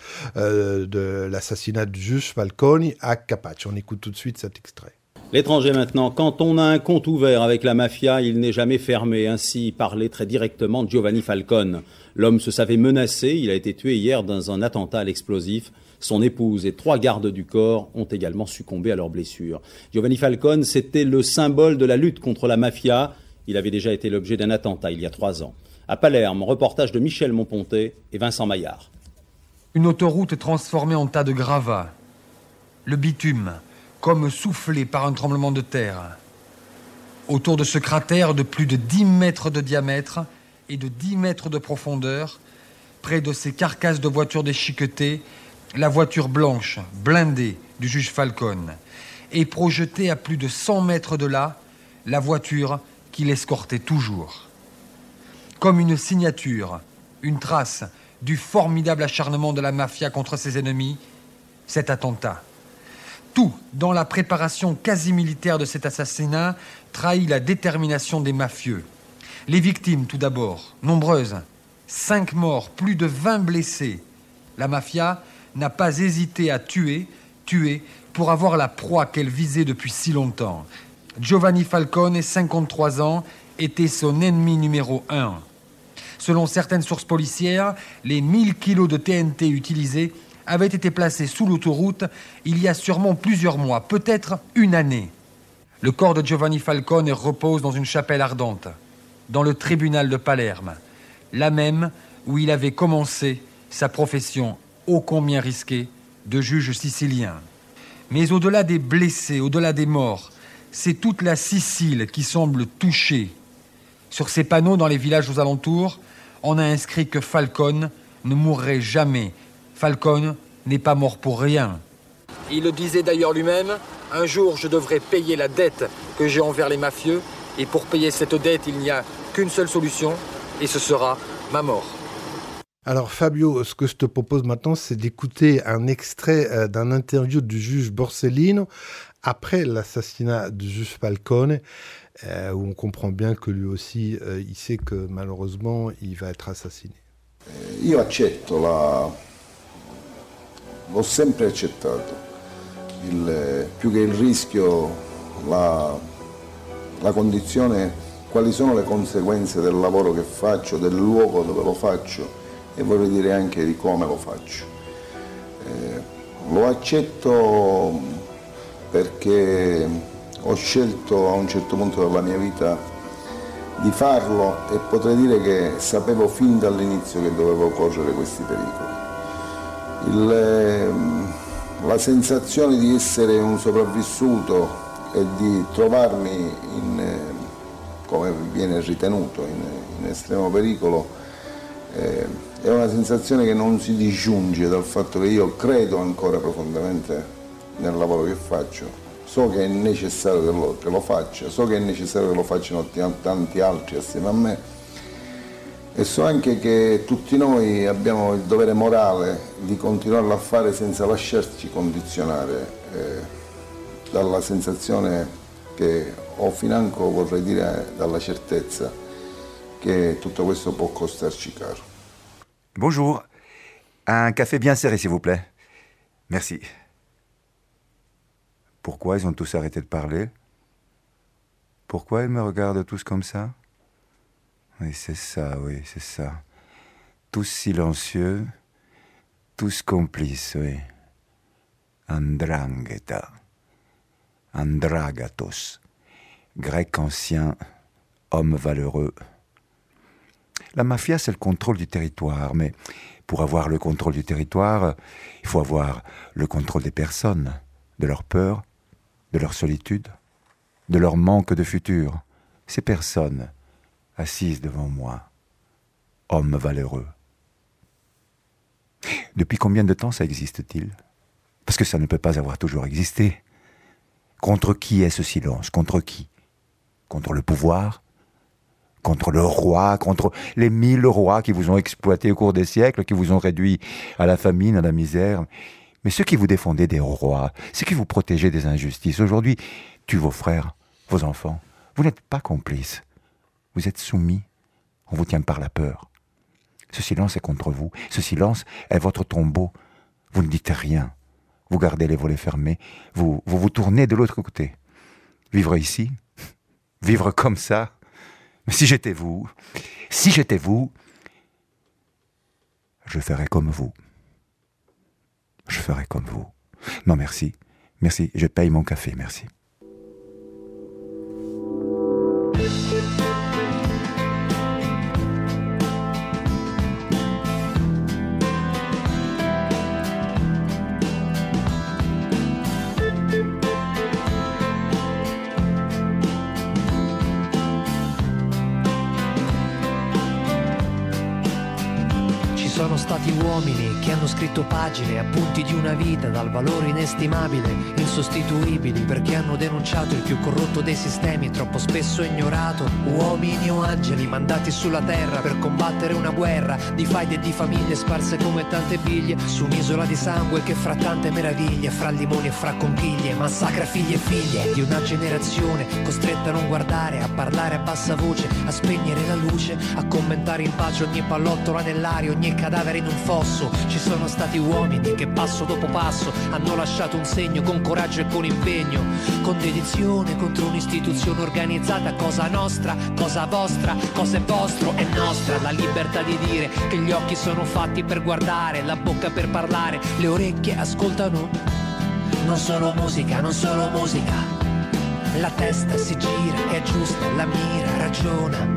de l'assassinat du juge Falcone à Capaci. On écoute tout de suite cet extrait. L'étranger maintenant, quand on a un compte ouvert avec la mafia, il n'est jamais fermé. Ainsi parlait très directement Giovanni Falcone. L'homme se savait menacé, il a été tué hier dans un attentat à l'explosif. Son épouse et 3 gardes du corps ont également succombé à leurs blessures. Giovanni Falcone, c'était le symbole de la lutte contre la mafia. Il avait déjà été l'objet d'un attentat il y a 3 ans. À Palerme, reportage de Michel Monpontet et Vincent Maillard. Une autoroute transformée en tas de gravats. Le bitume, comme soufflé par un tremblement de terre. Autour de ce cratère de plus de 10 mètres de diamètre et de 10 mètres de profondeur, près de ces carcasses de voitures déchiquetées, la voiture blanche, blindée du juge Falcone, et projetée à plus de 100 mètres de là, la voiture qui l'escortait toujours. Comme une signature, une trace du formidable acharnement de la mafia contre ses ennemis, cet attentat. Tout, dans la préparation quasi militaire de cet assassinat, trahit la détermination des mafieux. Les victimes, tout d'abord, nombreuses. 5 morts, plus de 20 blessés. La mafia n'a pas hésité à tuer pour avoir la proie qu'elle visait depuis si longtemps. Giovanni Falcone, 53 ans, était son ennemi numéro 1. Selon certaines sources policières, les 1000 kilos de TNT utilisés avaient été placés sous l'autoroute il y a sûrement plusieurs mois, peut-être une année. Le corps de Giovanni Falcone repose dans une chapelle ardente, dans le tribunal de Palerme, là même où il avait commencé sa profession ô combien risquée de juge sicilien. Mais au-delà des blessés, au-delà des morts, c'est toute la Sicile qui semble touchée. Sur ces panneaux dans les villages aux alentours, on a inscrit que Falcone ne mourrait jamais. Falcone n'est pas mort pour rien. Il le disait d'ailleurs lui-même, un jour je devrais payer la dette que j'ai envers les mafieux, et pour payer cette dette, il n'y a qu'une seule solution, et ce sera ma mort. Alors Fabio, ce que je te propose maintenant, c'est d'écouter un extrait d'un interview du juge Borsellino après l'assassinat du juge Falcone, où on comprend bien que lui aussi, il sait que malheureusement, il va être assassiné. Io accetto l'ho sempre accettato, più che il rischio, la condizione, quali sono le conseguenze del lavoro che faccio, del luogo dove lo faccio, e vorrei dire anche di come lo faccio. Lo accetto perché ho scelto a un certo punto della mia vita di farlo e potrei dire che sapevo fin dall'inizio che dovevo correre questi pericoli. La sensazione di essere un sopravvissuto e di trovarmi come viene ritenuto, in estremo pericolo, è una sensazione che non si disgiunge dal fatto che io credo ancora profondamente nel lavoro che faccio. So che è necessario che lo faccia, so che è necessario che lo facciano tanti altri assieme a me, e so anche che tutti noi abbiamo il dovere morale di continuarlo a fare senza lasciarci condizionare dalla sensazione che ho financo, vorrei dire, dalla certezza che tutto questo può costarci caro. Bonjour. Un café bien serré, s'il vous plaît. Merci. Pourquoi ils ont tous arrêté de parler? Pourquoi ils me regardent tous comme ça? Oui, c'est ça. Tous silencieux, tous complices, oui. Andrangheta. Andragatos. Grec ancien, homme valeureux. La mafia, c'est le contrôle du territoire, mais pour avoir le contrôle du territoire, il faut avoir le contrôle des personnes, de leur peur, de leur solitude, de leur manque de futur. Ces personnes assises devant moi, hommes valeureux. Depuis combien de temps ça existe-t-il? Parce que ça ne peut pas avoir toujours existé. Contre qui est ce silence? Contre qui? Contre le pouvoir? Contre le roi, contre les 1000 rois qui vous ont exploité au cours des siècles, qui vous ont réduit à la famine, à la misère. Mais ceux qui vous défendaient des rois, ceux qui vous protégeaient des injustices, aujourd'hui, tuent vos frères, vos enfants. Vous n'êtes pas complices. Vous êtes soumis. On vous tient par la peur. Ce silence est contre vous. Ce silence est votre tombeau. Vous ne dites rien. Vous gardez les volets fermés. Vous tournez de l'autre côté. Vivre ici, vivre comme ça. Mais si j'étais vous, je ferais comme vous. Je ferais comme vous. Non, merci. Merci, je paye mon café, merci. Sono stati uomini che hanno scritto pagine, appunti di una vita dal valore inestimabile, insostituibili, perché hanno denunciato il più corrotto dei sistemi, troppo spesso ignorato. Uomini o angeli mandati sulla terra per combattere una guerra di faide e di famiglie sparse come tante biglie su un'isola di sangue che fra tante meraviglie, fra limoni e fra conchiglie, massacra figli e figlie di una generazione costretta a non guardare, a parlare a bassa voce, a spegnere la luce, a commentare in pace ogni pallottola nell'aria, ogni cadavere in un fosso. Ci sono stati uomini che passo dopo passo hanno lasciato un segno con coraggio e con impegno, con dedizione contro un'istituzione organizzata. Cosa nostra, cosa vostra, cosa è vostro, è nostra la libertà di dire che gli occhi sono fatti per guardare, la bocca per parlare, le orecchie ascoltano. Non solo musica, non solo musica, la testa si gira, è giusta, la mira, ragiona,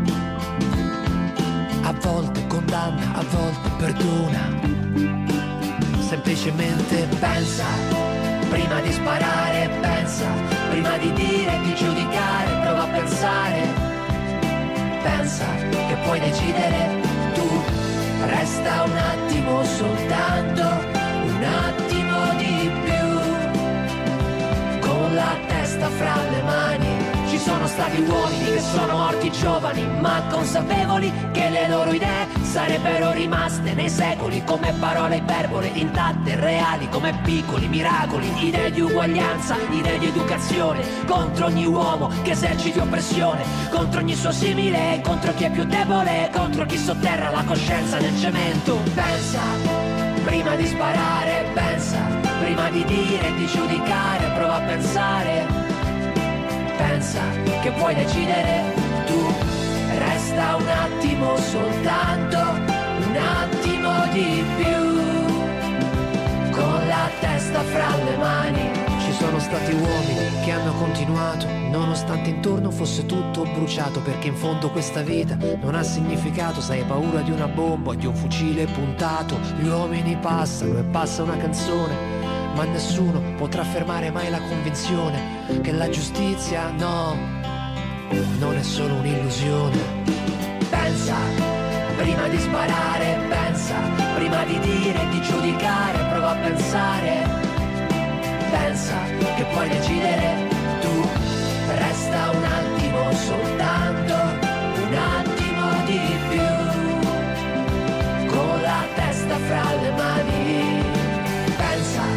a volte condanna, a volte perdona. Semplicemente pensa, prima di sparare, pensa, prima di dire, di giudicare, prova a pensare. Pensa che puoi decidere tu, resta un attimo soltanto, un attimo di più, con la testa fra le mani. Ci sono stati uomini che sono morti giovani, ma consapevoli che le loro idee sarebbero rimaste nei secoli come parole iperbole, intatte e reali come piccoli miracoli. Idee di uguaglianza, idee di educazione, contro ogni uomo che eserciti oppressione, contro ogni suo simile, contro chi è più debole, contro chi sotterra la coscienza nel cemento. Pensa, prima di sparare, pensa, prima di dire e di giudicare, prova a pensare. Pensa che puoi decidere tu, resta un attimo soltanto, un attimo di più, con la testa fra le mani. Ci sono stati uomini che hanno continuato, nonostante intorno fosse tutto bruciato, perché in fondo questa vita non ha significato se hai paura di una bomba o di un fucile puntato. Gli uomini passano e passa una canzone, ma nessuno potrà fermare mai la convinzione che la giustizia, no, non è solo un'illusione. Pensa, prima di sparare, pensa, prima di dire e di giudicare, prova a pensare. Pensa che puoi decidere tu, resta un attimo soltanto, un attimo di più, con la testa fra le mani. Pensa.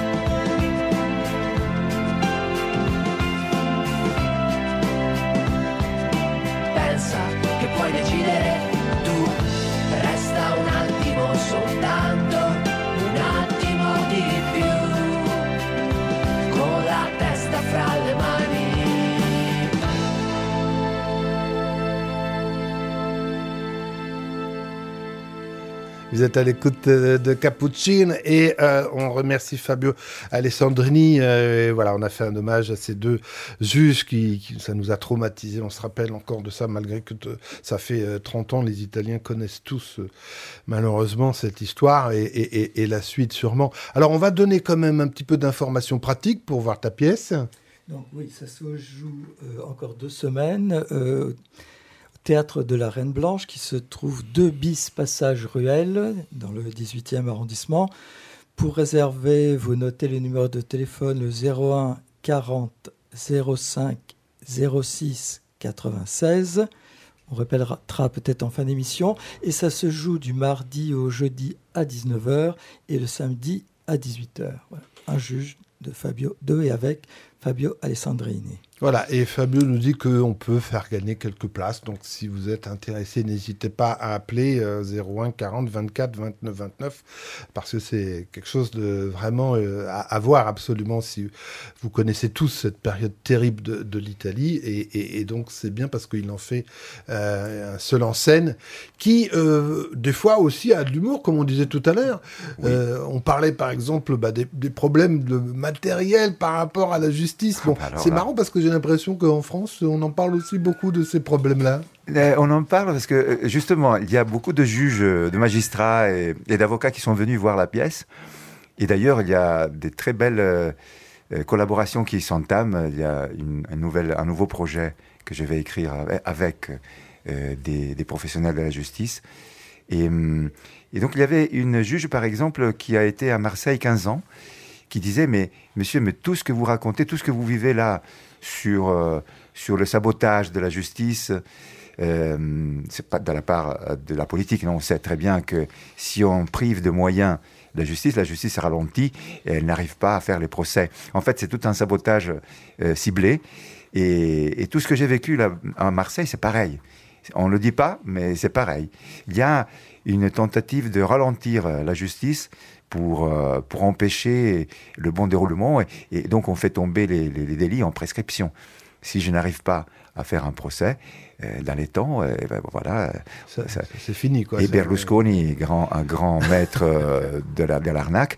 Che puoi decidere tu, resta un attimo soltanto, un attimo di più, con la testa fra le mani. Vous êtes à l'écoute de Cappuccino et on remercie Fabio Alessandrini. Voilà, on a fait un hommage à ces deux juges qui ça nous a traumatisés. On se rappelle encore de ça malgré que ça fait 30 ans. Les Italiens connaissent tous malheureusement cette histoire et la suite sûrement. Alors on va donner quand même un petit peu d'informations pratiques pour voir ta pièce. Donc oui, ça se joue encore 2 semaines. Théâtre de la Reine Blanche, qui se trouve 2 bis Passage Ruelle, dans le 18e arrondissement. Pour réserver, vous notez le numéro de téléphone, le 01 40 05 06 96. On rappellera peut-être en fin d'émission. Et ça se joue du mardi au jeudi à 19h et le samedi à 18h. Voilà. Un juge de et avec Fabio Alessandrini. Voilà, et Fabio nous dit qu'on peut faire gagner quelques places. Donc, si vous êtes intéressé, n'hésitez pas à appeler 01 40 24 29 29, parce que c'est quelque chose de vraiment à voir absolument si vous connaissez tous cette période terrible de l'Italie. Et donc, c'est bien parce qu'il en fait un seul en scène qui, des fois aussi, a de l'humour, comme on disait tout à l'heure. Oui. On parlait, par exemple, des problèmes de matériel par rapport à la justice. Bon, c'est marrant parce que j'ai l'impression qu'en France, on en parle aussi beaucoup de ces problèmes-là. On en parle parce que, justement, il y a beaucoup de juges, de magistrats et d'avocats qui sont venus voir la pièce. Et d'ailleurs, il y a des très belles collaborations qui s'entament. Il y a un nouveau projet que je vais écrire avec des professionnels de la justice. Et donc, il y avait une juge, par exemple, qui a été à Marseille 15 ans, qui disait, mais monsieur, mais tout ce que vous racontez, tout ce que vous vivez là sur le sabotage de la justice, c'est pas de la part de la politique. Non, on sait très bien que si on prive de moyens la justice ralentit et elle n'arrive pas à faire les procès. En fait, c'est tout un sabotage ciblé. Et tout ce que j'ai vécu là à Marseille, c'est pareil. On ne le dit pas, mais c'est pareil. Il y a une tentative de ralentir la justice pour empêcher le bon déroulement. Et donc, on fait tomber les délits en prescription. Si je n'arrive pas à faire un procès dans les temps, voilà. C'est fini, quoi. Et Berlusconi, un grand maître de l'arnaque,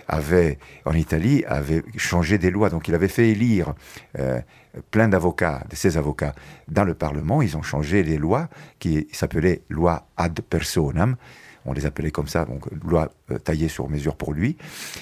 en Italie, avait changé des lois. Donc, il avait fait élire plein d'avocats, de ses avocats, dans le Parlement. Ils ont changé les lois qui s'appelaient loi ad personam. On les appelait comme ça, donc loi taillée sur mesure pour lui.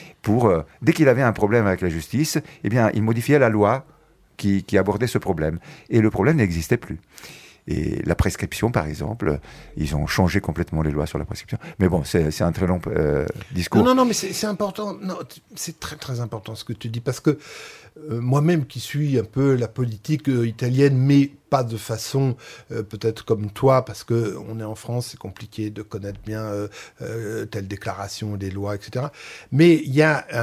Dès qu'il avait un problème avec la justice, eh bien, il modifiait la loi qui abordait ce problème. Et le problème n'existait plus. Et la prescription, par exemple, ils ont changé complètement les lois sur la prescription. Mais bon, c'est un très long discours. Non, mais c'est important. Non, c'est très, très important ce que tu dis. Parce que moi-même qui suis un peu la politique italienne, mais pas de façon peut-être comme toi, parce qu'on est en France, c'est compliqué de connaître bien telle déclaration des lois, etc. Mais il y a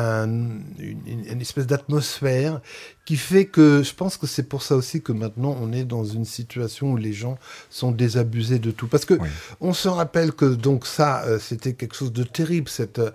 une espèce d'atmosphère qui fait que je pense que c'est pour ça aussi que maintenant on est dans une situation où les gens sont désabusés de tout. Parce que on se rappelle que donc ça, c'était quelque chose de terrible,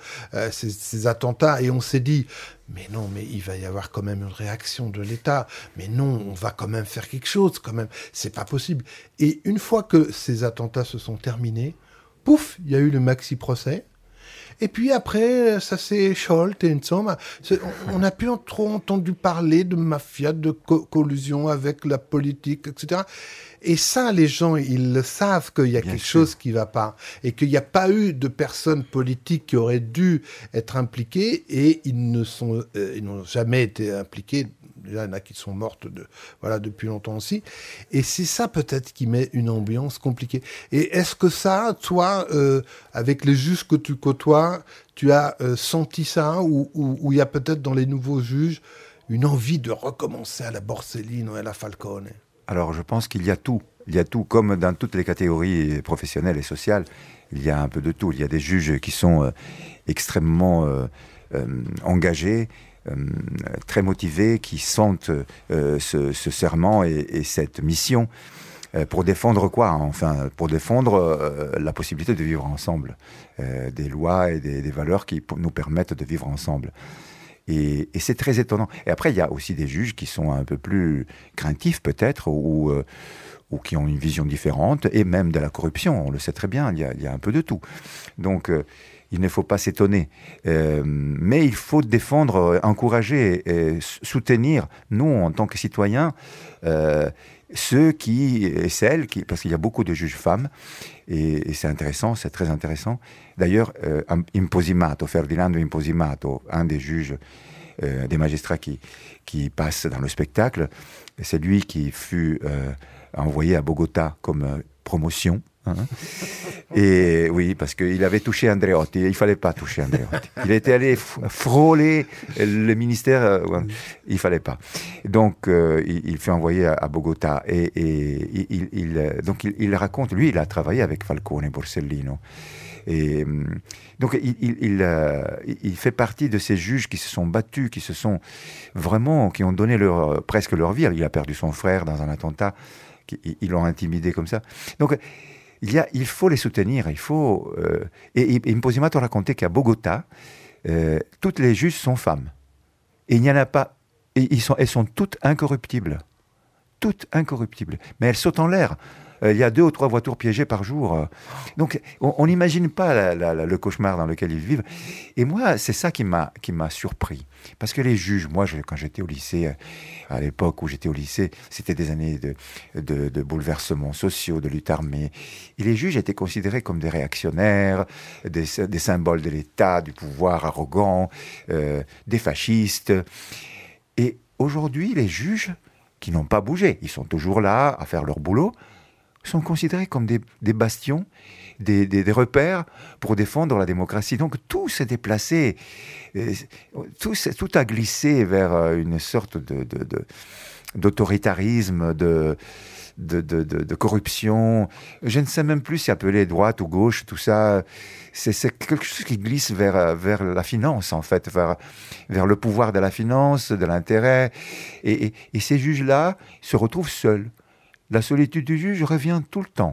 ces attentats, et on s'est dit, mais non, mais il va y avoir quand même une réaction de l'État. Mais non, on va quand même faire quelque chose, quand même. C'est pas possible. Et une fois que ces attentats se sont terminés, pouf, il y a eu le maxi-procès. Et puis après, ça s'est sciolto, insomma. On n'a plus trop entendu parler de mafia, de collusion avec la politique, etc. Et ça, les gens, ils le savent qu'il y a quelque chose qui ne va pas. Et qu'il n'y a pas eu de personnes politiques qui auraient dû être impliquées, et ils n'ont jamais été impliqués. Il y en a qui sont mortes depuis longtemps aussi. Et c'est ça peut-être qui met une ambiance compliquée. Et est-ce que ça, toi, avec les juges que tu côtoies, tu as senti ça, ou il y a peut-être dans les nouveaux juges une envie de recommencer à la Borsellino et à la Falcone? Alors je pense qu'il y a tout. Il y a tout, comme dans toutes les catégories professionnelles et sociales. Il y a un peu de tout. Il y a des juges qui sont extrêmement engagés, très motivés, qui sentent ce serment et cette mission pour défendre quoi? Enfin, pour défendre la possibilité de vivre ensemble, des lois et des valeurs qui nous permettent de vivre ensemble. Et c'est très étonnant. Et après, il y a aussi des juges qui sont un peu plus craintifs peut-être, ou qui ont une vision différente, et même de la corruption, on le sait très bien, il y a un peu de tout. Donc, il ne faut pas s'étonner. Mais il faut défendre, encourager et soutenir, nous, en tant que citoyens, ceux et celles qui... Parce qu'il y a beaucoup de juges femmes, et c'est intéressant, c'est très intéressant. D'ailleurs, Ferdinando Imposimato, un des juges, des magistrats qui passent dans le spectacle, c'est lui qui fut envoyé à Bogota comme promotion. Et oui, parce qu'il avait touché Andreotti, il ne fallait pas toucher Andreotti. Il était allé frôler le ministère, il ne fallait pas. Donc, il fut envoyé à Bogota, et il raconte, lui, il a travaillé avec Falcone, Borsellino. Et donc, il fait partie de ces juges qui se sont battus, qui ont donné presque leur vie. Il a perdu son frère dans un attentat, ils l'ont intimidé comme ça. Donc, il faut les soutenir, et Imposimato racontait qu'à Bogota, toutes les juges sont femmes. Et il n'y en a pas, elles sont toutes incorruptibles. Toutes incorruptibles. Mais elles sautent en l'air. Il y a 2 ou 3 voitures piégées par jour. Donc, on n'imagine pas le cauchemar dans lequel ils vivent. Et moi, c'est ça qui m'a surpris. Parce que les juges, moi, quand j'étais au lycée, à l'époque où j'étais au lycée, c'était des années de bouleversements sociaux, de lutte armée. Et les juges étaient considérés comme des réactionnaires, des symboles de l'État, du pouvoir arrogant, des fascistes. Et aujourd'hui, les juges, qui n'ont pas bougé, ils sont toujours là à faire leur boulot, sont considérés comme des bastions, des repères pour défendre la démocratie. Donc tout s'est déplacé, tout a glissé vers une sorte d'autoritarisme, de corruption. Je ne sais même plus si appeler droite ou gauche, tout ça, c'est quelque chose qui glisse vers la finance, en fait, vers le pouvoir de la finance, de l'intérêt. Et ces juges-là se retrouvent seuls. La solitude du juge revient tout le temps.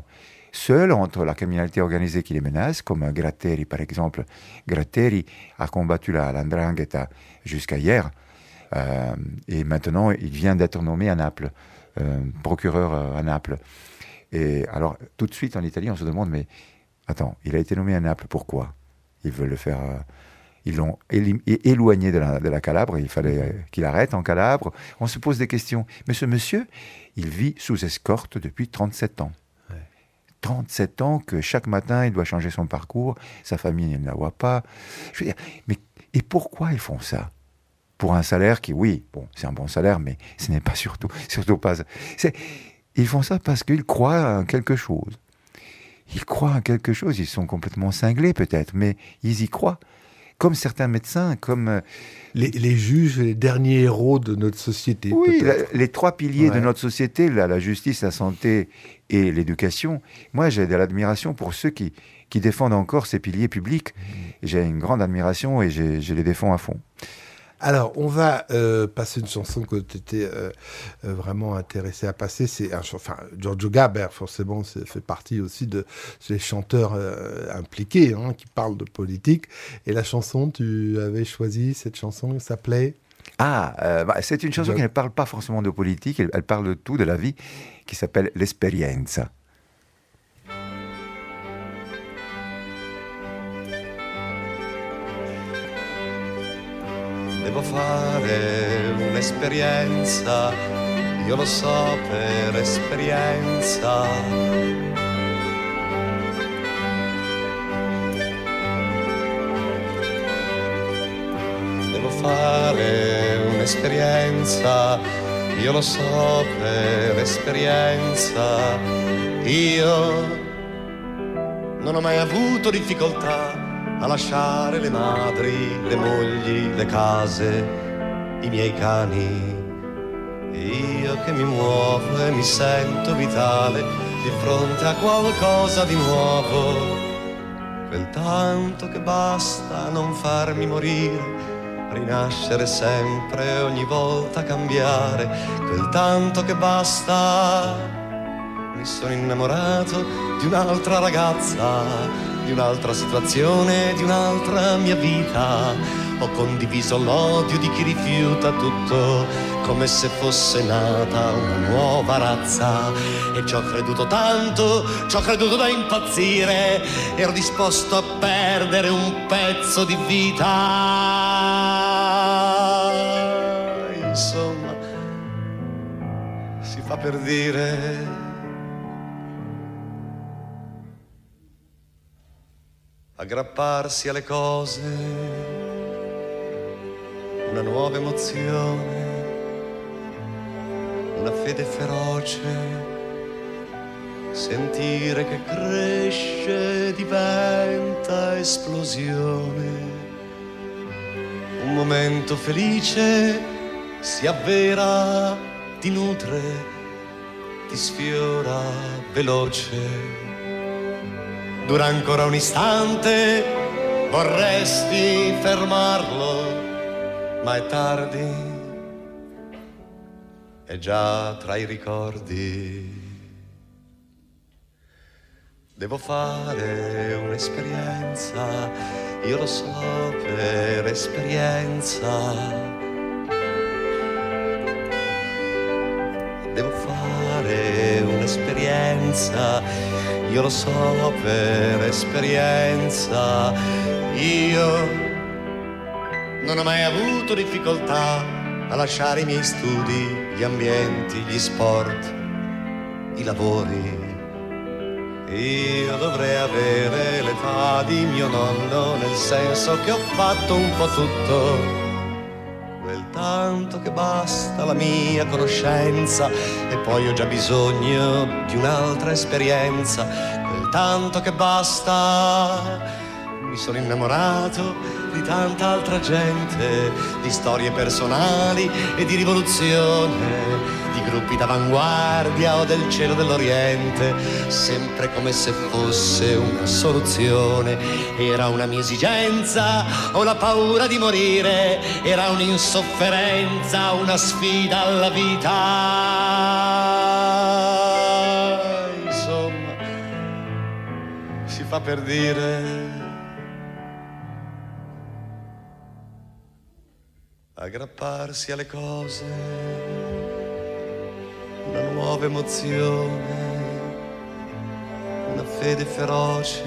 seul entre la criminalité organisée qui les menace, comme Gratteri par exemple. Gratteri a combattu la 'ndrangheta jusqu'à hier, et maintenant il vient d'être nommé à Naples, procureur à Naples. Et alors tout de suite en Italie on se demande, mais attends, il a été nommé à Naples, pourquoi? Ils veulent le faire... Ils l'ont éloigné de la Calabre, il fallait qu'il arrête en Calabre. On se pose des questions. Mais ce monsieur, il vit sous escorte depuis 37 ans. 37 ans que chaque matin, il doit changer son parcours, sa famille ne la voit pas. Je veux dire, mais et pourquoi ils font ça? Pour un salaire qui, oui, bon, c'est un bon salaire, mais ce n'est pas surtout pas ça. Ils font ça parce qu'ils croient en quelque chose. Ils croient en quelque chose, ils sont complètement cinglés peut-être, mais ils y croient. Comme certains médecins, comme... Les juges, les derniers héros de notre société. Oui, les trois piliers de notre société, la justice, la santé et l'éducation. Moi, j'ai de l'admiration pour ceux qui défendent encore ces piliers publics. J'ai une grande admiration et je les défends à fond. Alors, on va passer une chanson que tu étais vraiment intéressé à passer. C'est Giorgio Gaber, forcément, fait partie aussi de ces chanteurs impliqués, qui parlent de politique. Et la chanson, tu avais choisi cette chanson, s'appelait... c'est une chanson qui ne parle pas forcément de politique, elle parle de tout, de la vie, qui s'appelle L'Esperienza. Devo fare un'esperienza, io lo so per esperienza. Devo fare un'esperienza, io lo so per esperienza. Io non ho mai avuto difficoltà a lasciare le madri, le mogli, le case, i miei cani. Io che mi muovo e mi sento vitale di fronte a qualcosa di nuovo. Quel tanto che basta a non farmi morire, rinascere sempre, ogni volta cambiare. Quel tanto che basta. Mi sono innamorato di un'altra ragazza, di un'altra situazione, di un'altra mia vita. Ho condiviso l'odio di chi rifiuta tutto, come se fosse nata una nuova razza. E ci ho creduto tanto, ci ho creduto da impazzire, ero disposto a perdere un pezzo di vita. Insomma, si fa per dire... aggrapparsi alle cose, una nuova emozione, una fede feroce, sentire che cresce, diventa esplosione, un momento felice si avvera, ti nutre, ti sfiora veloce. Dura ancora un istante, vorresti fermarlo, ma è tardi, è già tra i ricordi. Devo fare un'esperienza, io lo so per esperienza. Devo fare un'esperienza, io lo so per esperienza. Io non ho mai avuto difficoltà a lasciare i miei studi, gli ambienti, gli sport, i lavori. Io dovrei avere l'età di mio nonno, nel senso che ho fatto un po' tutto. Quel tanto che basta la mia conoscenza e poi ho già bisogno di un'altra esperienza. Quel tanto che basta. Mi sono innamorato di tanta altra gente, di storie personali e di rivoluzione, di gruppi d'avanguardia o del cielo dell'Oriente, sempre come se fosse una soluzione. Era una mia esigenza o la paura di morire, era un'insofferenza, una sfida alla vita. Insomma, fa per dire aggrapparsi alle cose, una nuova emozione, una fede feroce,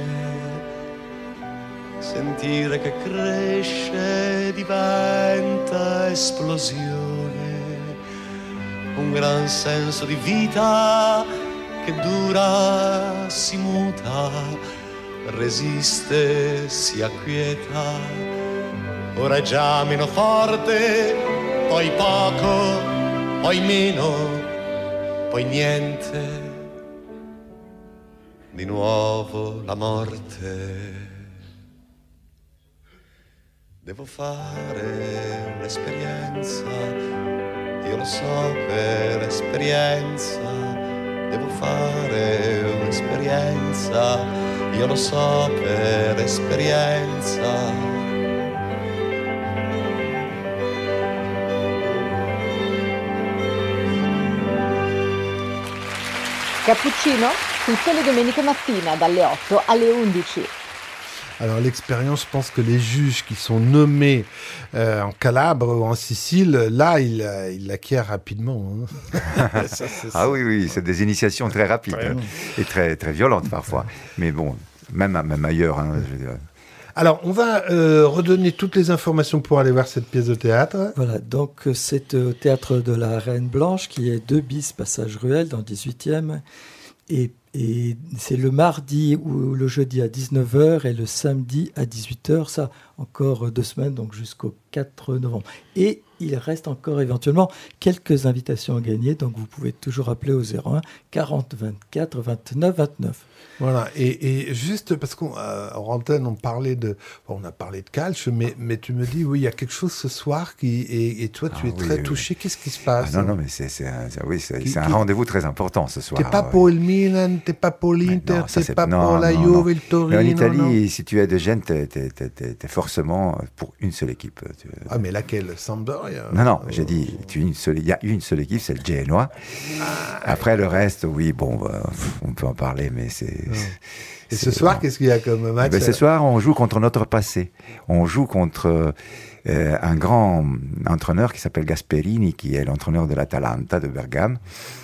sentire che cresce, diventa esplosione, un gran senso di vita che dura, si muta, resiste, si acquieta. Ora è già meno forte, poi poco, poi meno, poi niente. Di nuovo la morte. Devo fare un'esperienza, io lo so per esperienza. Devo fare un'esperienza, io lo so per esperienza. Cappuccino tutte le domeniche mattina dalle 8 alle 11. Alors l'expérience, je pense que les juges qui sont nommés en Calabre ou en Sicile, là, ils l'acquièrent rapidement. Hein. Ah oui, c'est des initiations très rapides et très, très violentes parfois. Mais bon, même ailleurs, hein, je veux dire. Alors, on va redonner toutes les informations pour aller voir cette pièce de théâtre. Voilà, donc c'est au Théâtre de la Reine Blanche, qui est 2 bis Passage Ruelle, dans le 18e. Et c'est le mardi ou le jeudi à 19h et le samedi à 18h. Ça, encore 2 semaines, donc jusqu'au 4 novembre. Et il reste encore éventuellement quelques invitations à gagner. Donc, vous pouvez toujours appeler au 01 40 24 29 29. Voilà, et juste parce qu'en antenne, on a parlé de calcio, mais tu me dis, oui, il y a quelque chose ce soir et toi, tu es très touché. Qu'est-ce qui se passe? Non, mais c'est un rendez-vous très important ce soir. T'es pas pour le Milan, t'es pas pour l'Inter, t'es pas pour la Juve, le Torino. Mais en Italie, si tu es de Gênes, t'es forcément pour une seule équipe. Ah, mais laquelle? Sampdoria? Non, j'ai dit, il y a une seule équipe, c'est le Genoa. Après, le reste, oui, bon, on peut en parler, mais c'est... Et ce soir, qu'est-ce qu'il y a comme match? Ce soir, on joue contre notre passé. On joue contre un grand entraîneur qui s'appelle Gasperini, qui est l'entraîneur de l'Atalanta de Bergame,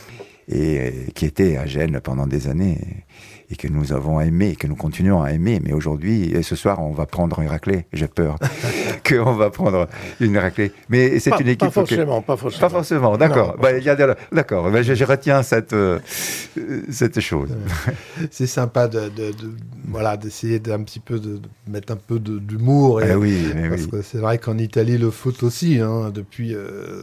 et qui était à Gênes pendant des années, et que nous avons aimé, que nous continuons à aimer. Mais aujourd'hui, et ce soir, on va prendre une raclée. J'ai peur qu'on va prendre une raclée. Mais c'est une équipe... Pas forcément. D'accord. D'accord. Je retiens cette chose. C'est sympa d'essayer d'un petit peu de mettre un peu d'humour. Parce que c'est vrai qu'en Italie, le foot aussi, hein, depuis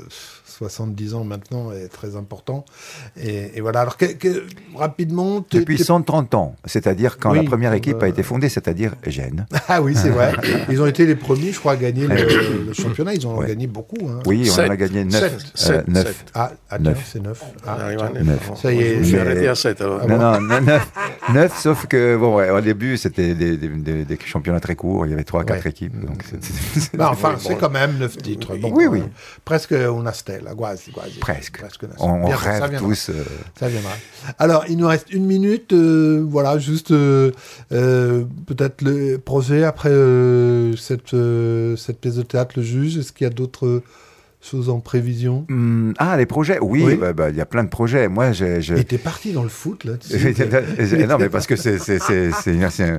70 ans maintenant, est très important. Et voilà. Alors, rapidement... Depuis 130 ans. C'est-à-dire quand la première équipe a été fondée, c'est-à-dire Gênes. Ah oui, c'est vrai. Ils ont été les premiers, je crois, à gagner le championnat. Ils en ont gagné beaucoup. Hein. Oui, on en a gagné 9. 9. Ah, 9. C'est 9. Ah, 9. Ça y est. J'ai arrêté à 7. Non, 9, sauf que, au début, c'était des championnats très courts. Il y avait 3-4 équipes. Donc c'est quand même 9 titres. Oui. Presque una stella, quasi. Presque. On rêve tous. Ça viendra. Alors, il nous reste 1 minute. Voilà, juste peut-être le projet après cette pièce de théâtre, Le Juge. Est-ce qu'il y a d'autres choses en prévision? Les projets, oui. Il y a plein de projets. Moi, Et t'es parti dans le foot, là? Non, mais parce que c'est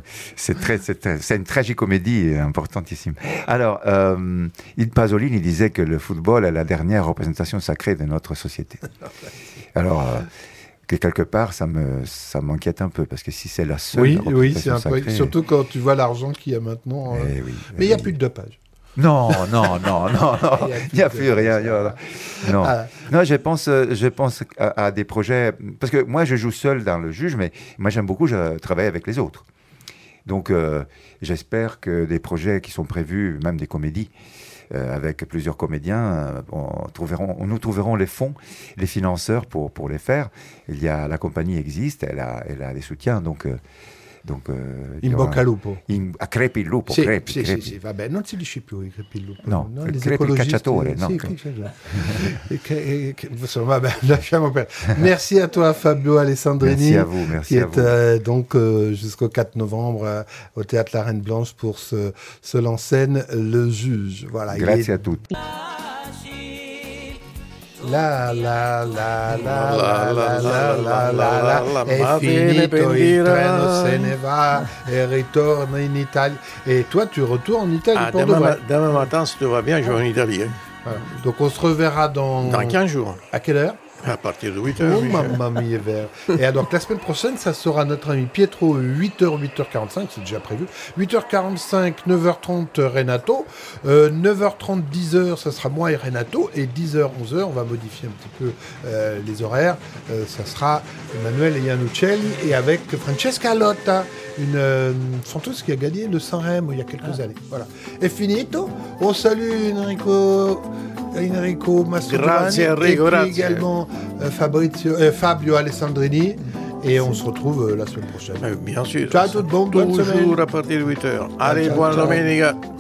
une tragicomédie importantissime. Alors, Pasolini, il disait que le football est la dernière représentation sacrée de notre société. Alors... que quelque part, ça m'inquiète un peu, parce que si c'est la seule c'est un peu, surtout quand tu vois l'argent qu'il y a maintenant. Mais il n'y a plus de dopage. Non, il n'y a plus rien. Non, je pense à des projets, parce que moi, je joue seul dans Le Juge, mais moi, j'aime beaucoup travailler avec les autres. Donc, j'espère que des projets qui sont prévus, même des comédies, avec plusieurs comédiens, nous trouverons les fonds, les financeurs pour les faire. La compagnie existe, elle a des soutiens, donc Donc, in bocca al lupo. A crepi il lupo, sì, crepi, sì, crepi. sì, sì, vabbè, non si dice più i crepi il lupo. No, gli crepi il ecologisti, cacciatore, no. Sì, insomma, vabbè, lasciamo perdere. Merci à toi Fabio Alessandrini. Merci à vous, merci qui à est donc jusqu'au 4 novembre au Théâtre La Reine Blanche pour seul en scène Le Juge. Voilà. Grazie a tutti. La la la la la la la la la è finito il treno se ne va et retourne in Italie. Et toi tu retournes en Italie pour de vrai. Demain matin, si tout va bien, je vais en Italie. Hein. Voilà. Donc on se reverra dans 15 jours. À quelle heure? À partir de 8h. Oh mamma mia vert. Et donc la semaine prochaine, ça sera notre ami Pietro 8h, 8h45, c'est déjà prévu. 8h45, 9h30 Renato. 9h30, 10h, ça sera moi et Renato. Et 10h, 11h, on va modifier un petit peu les horaires. Ça sera Emanuele Iannuccelli et avec Francesca Lotta, une chanteuse qui a gagné le Sanremo il y a quelques années. Voilà. Et finito. On salue Enrico Mastrogiovanni. Grazie Enrico, et puis grazie. également Fabio Alessandrini. Et on se retrouve la semaine prochaine. Bien sûr. Ciao à tout le monde, bonne semaine. Toujours à partir de 8h. Allez, Ciao, buona ciao. domenica.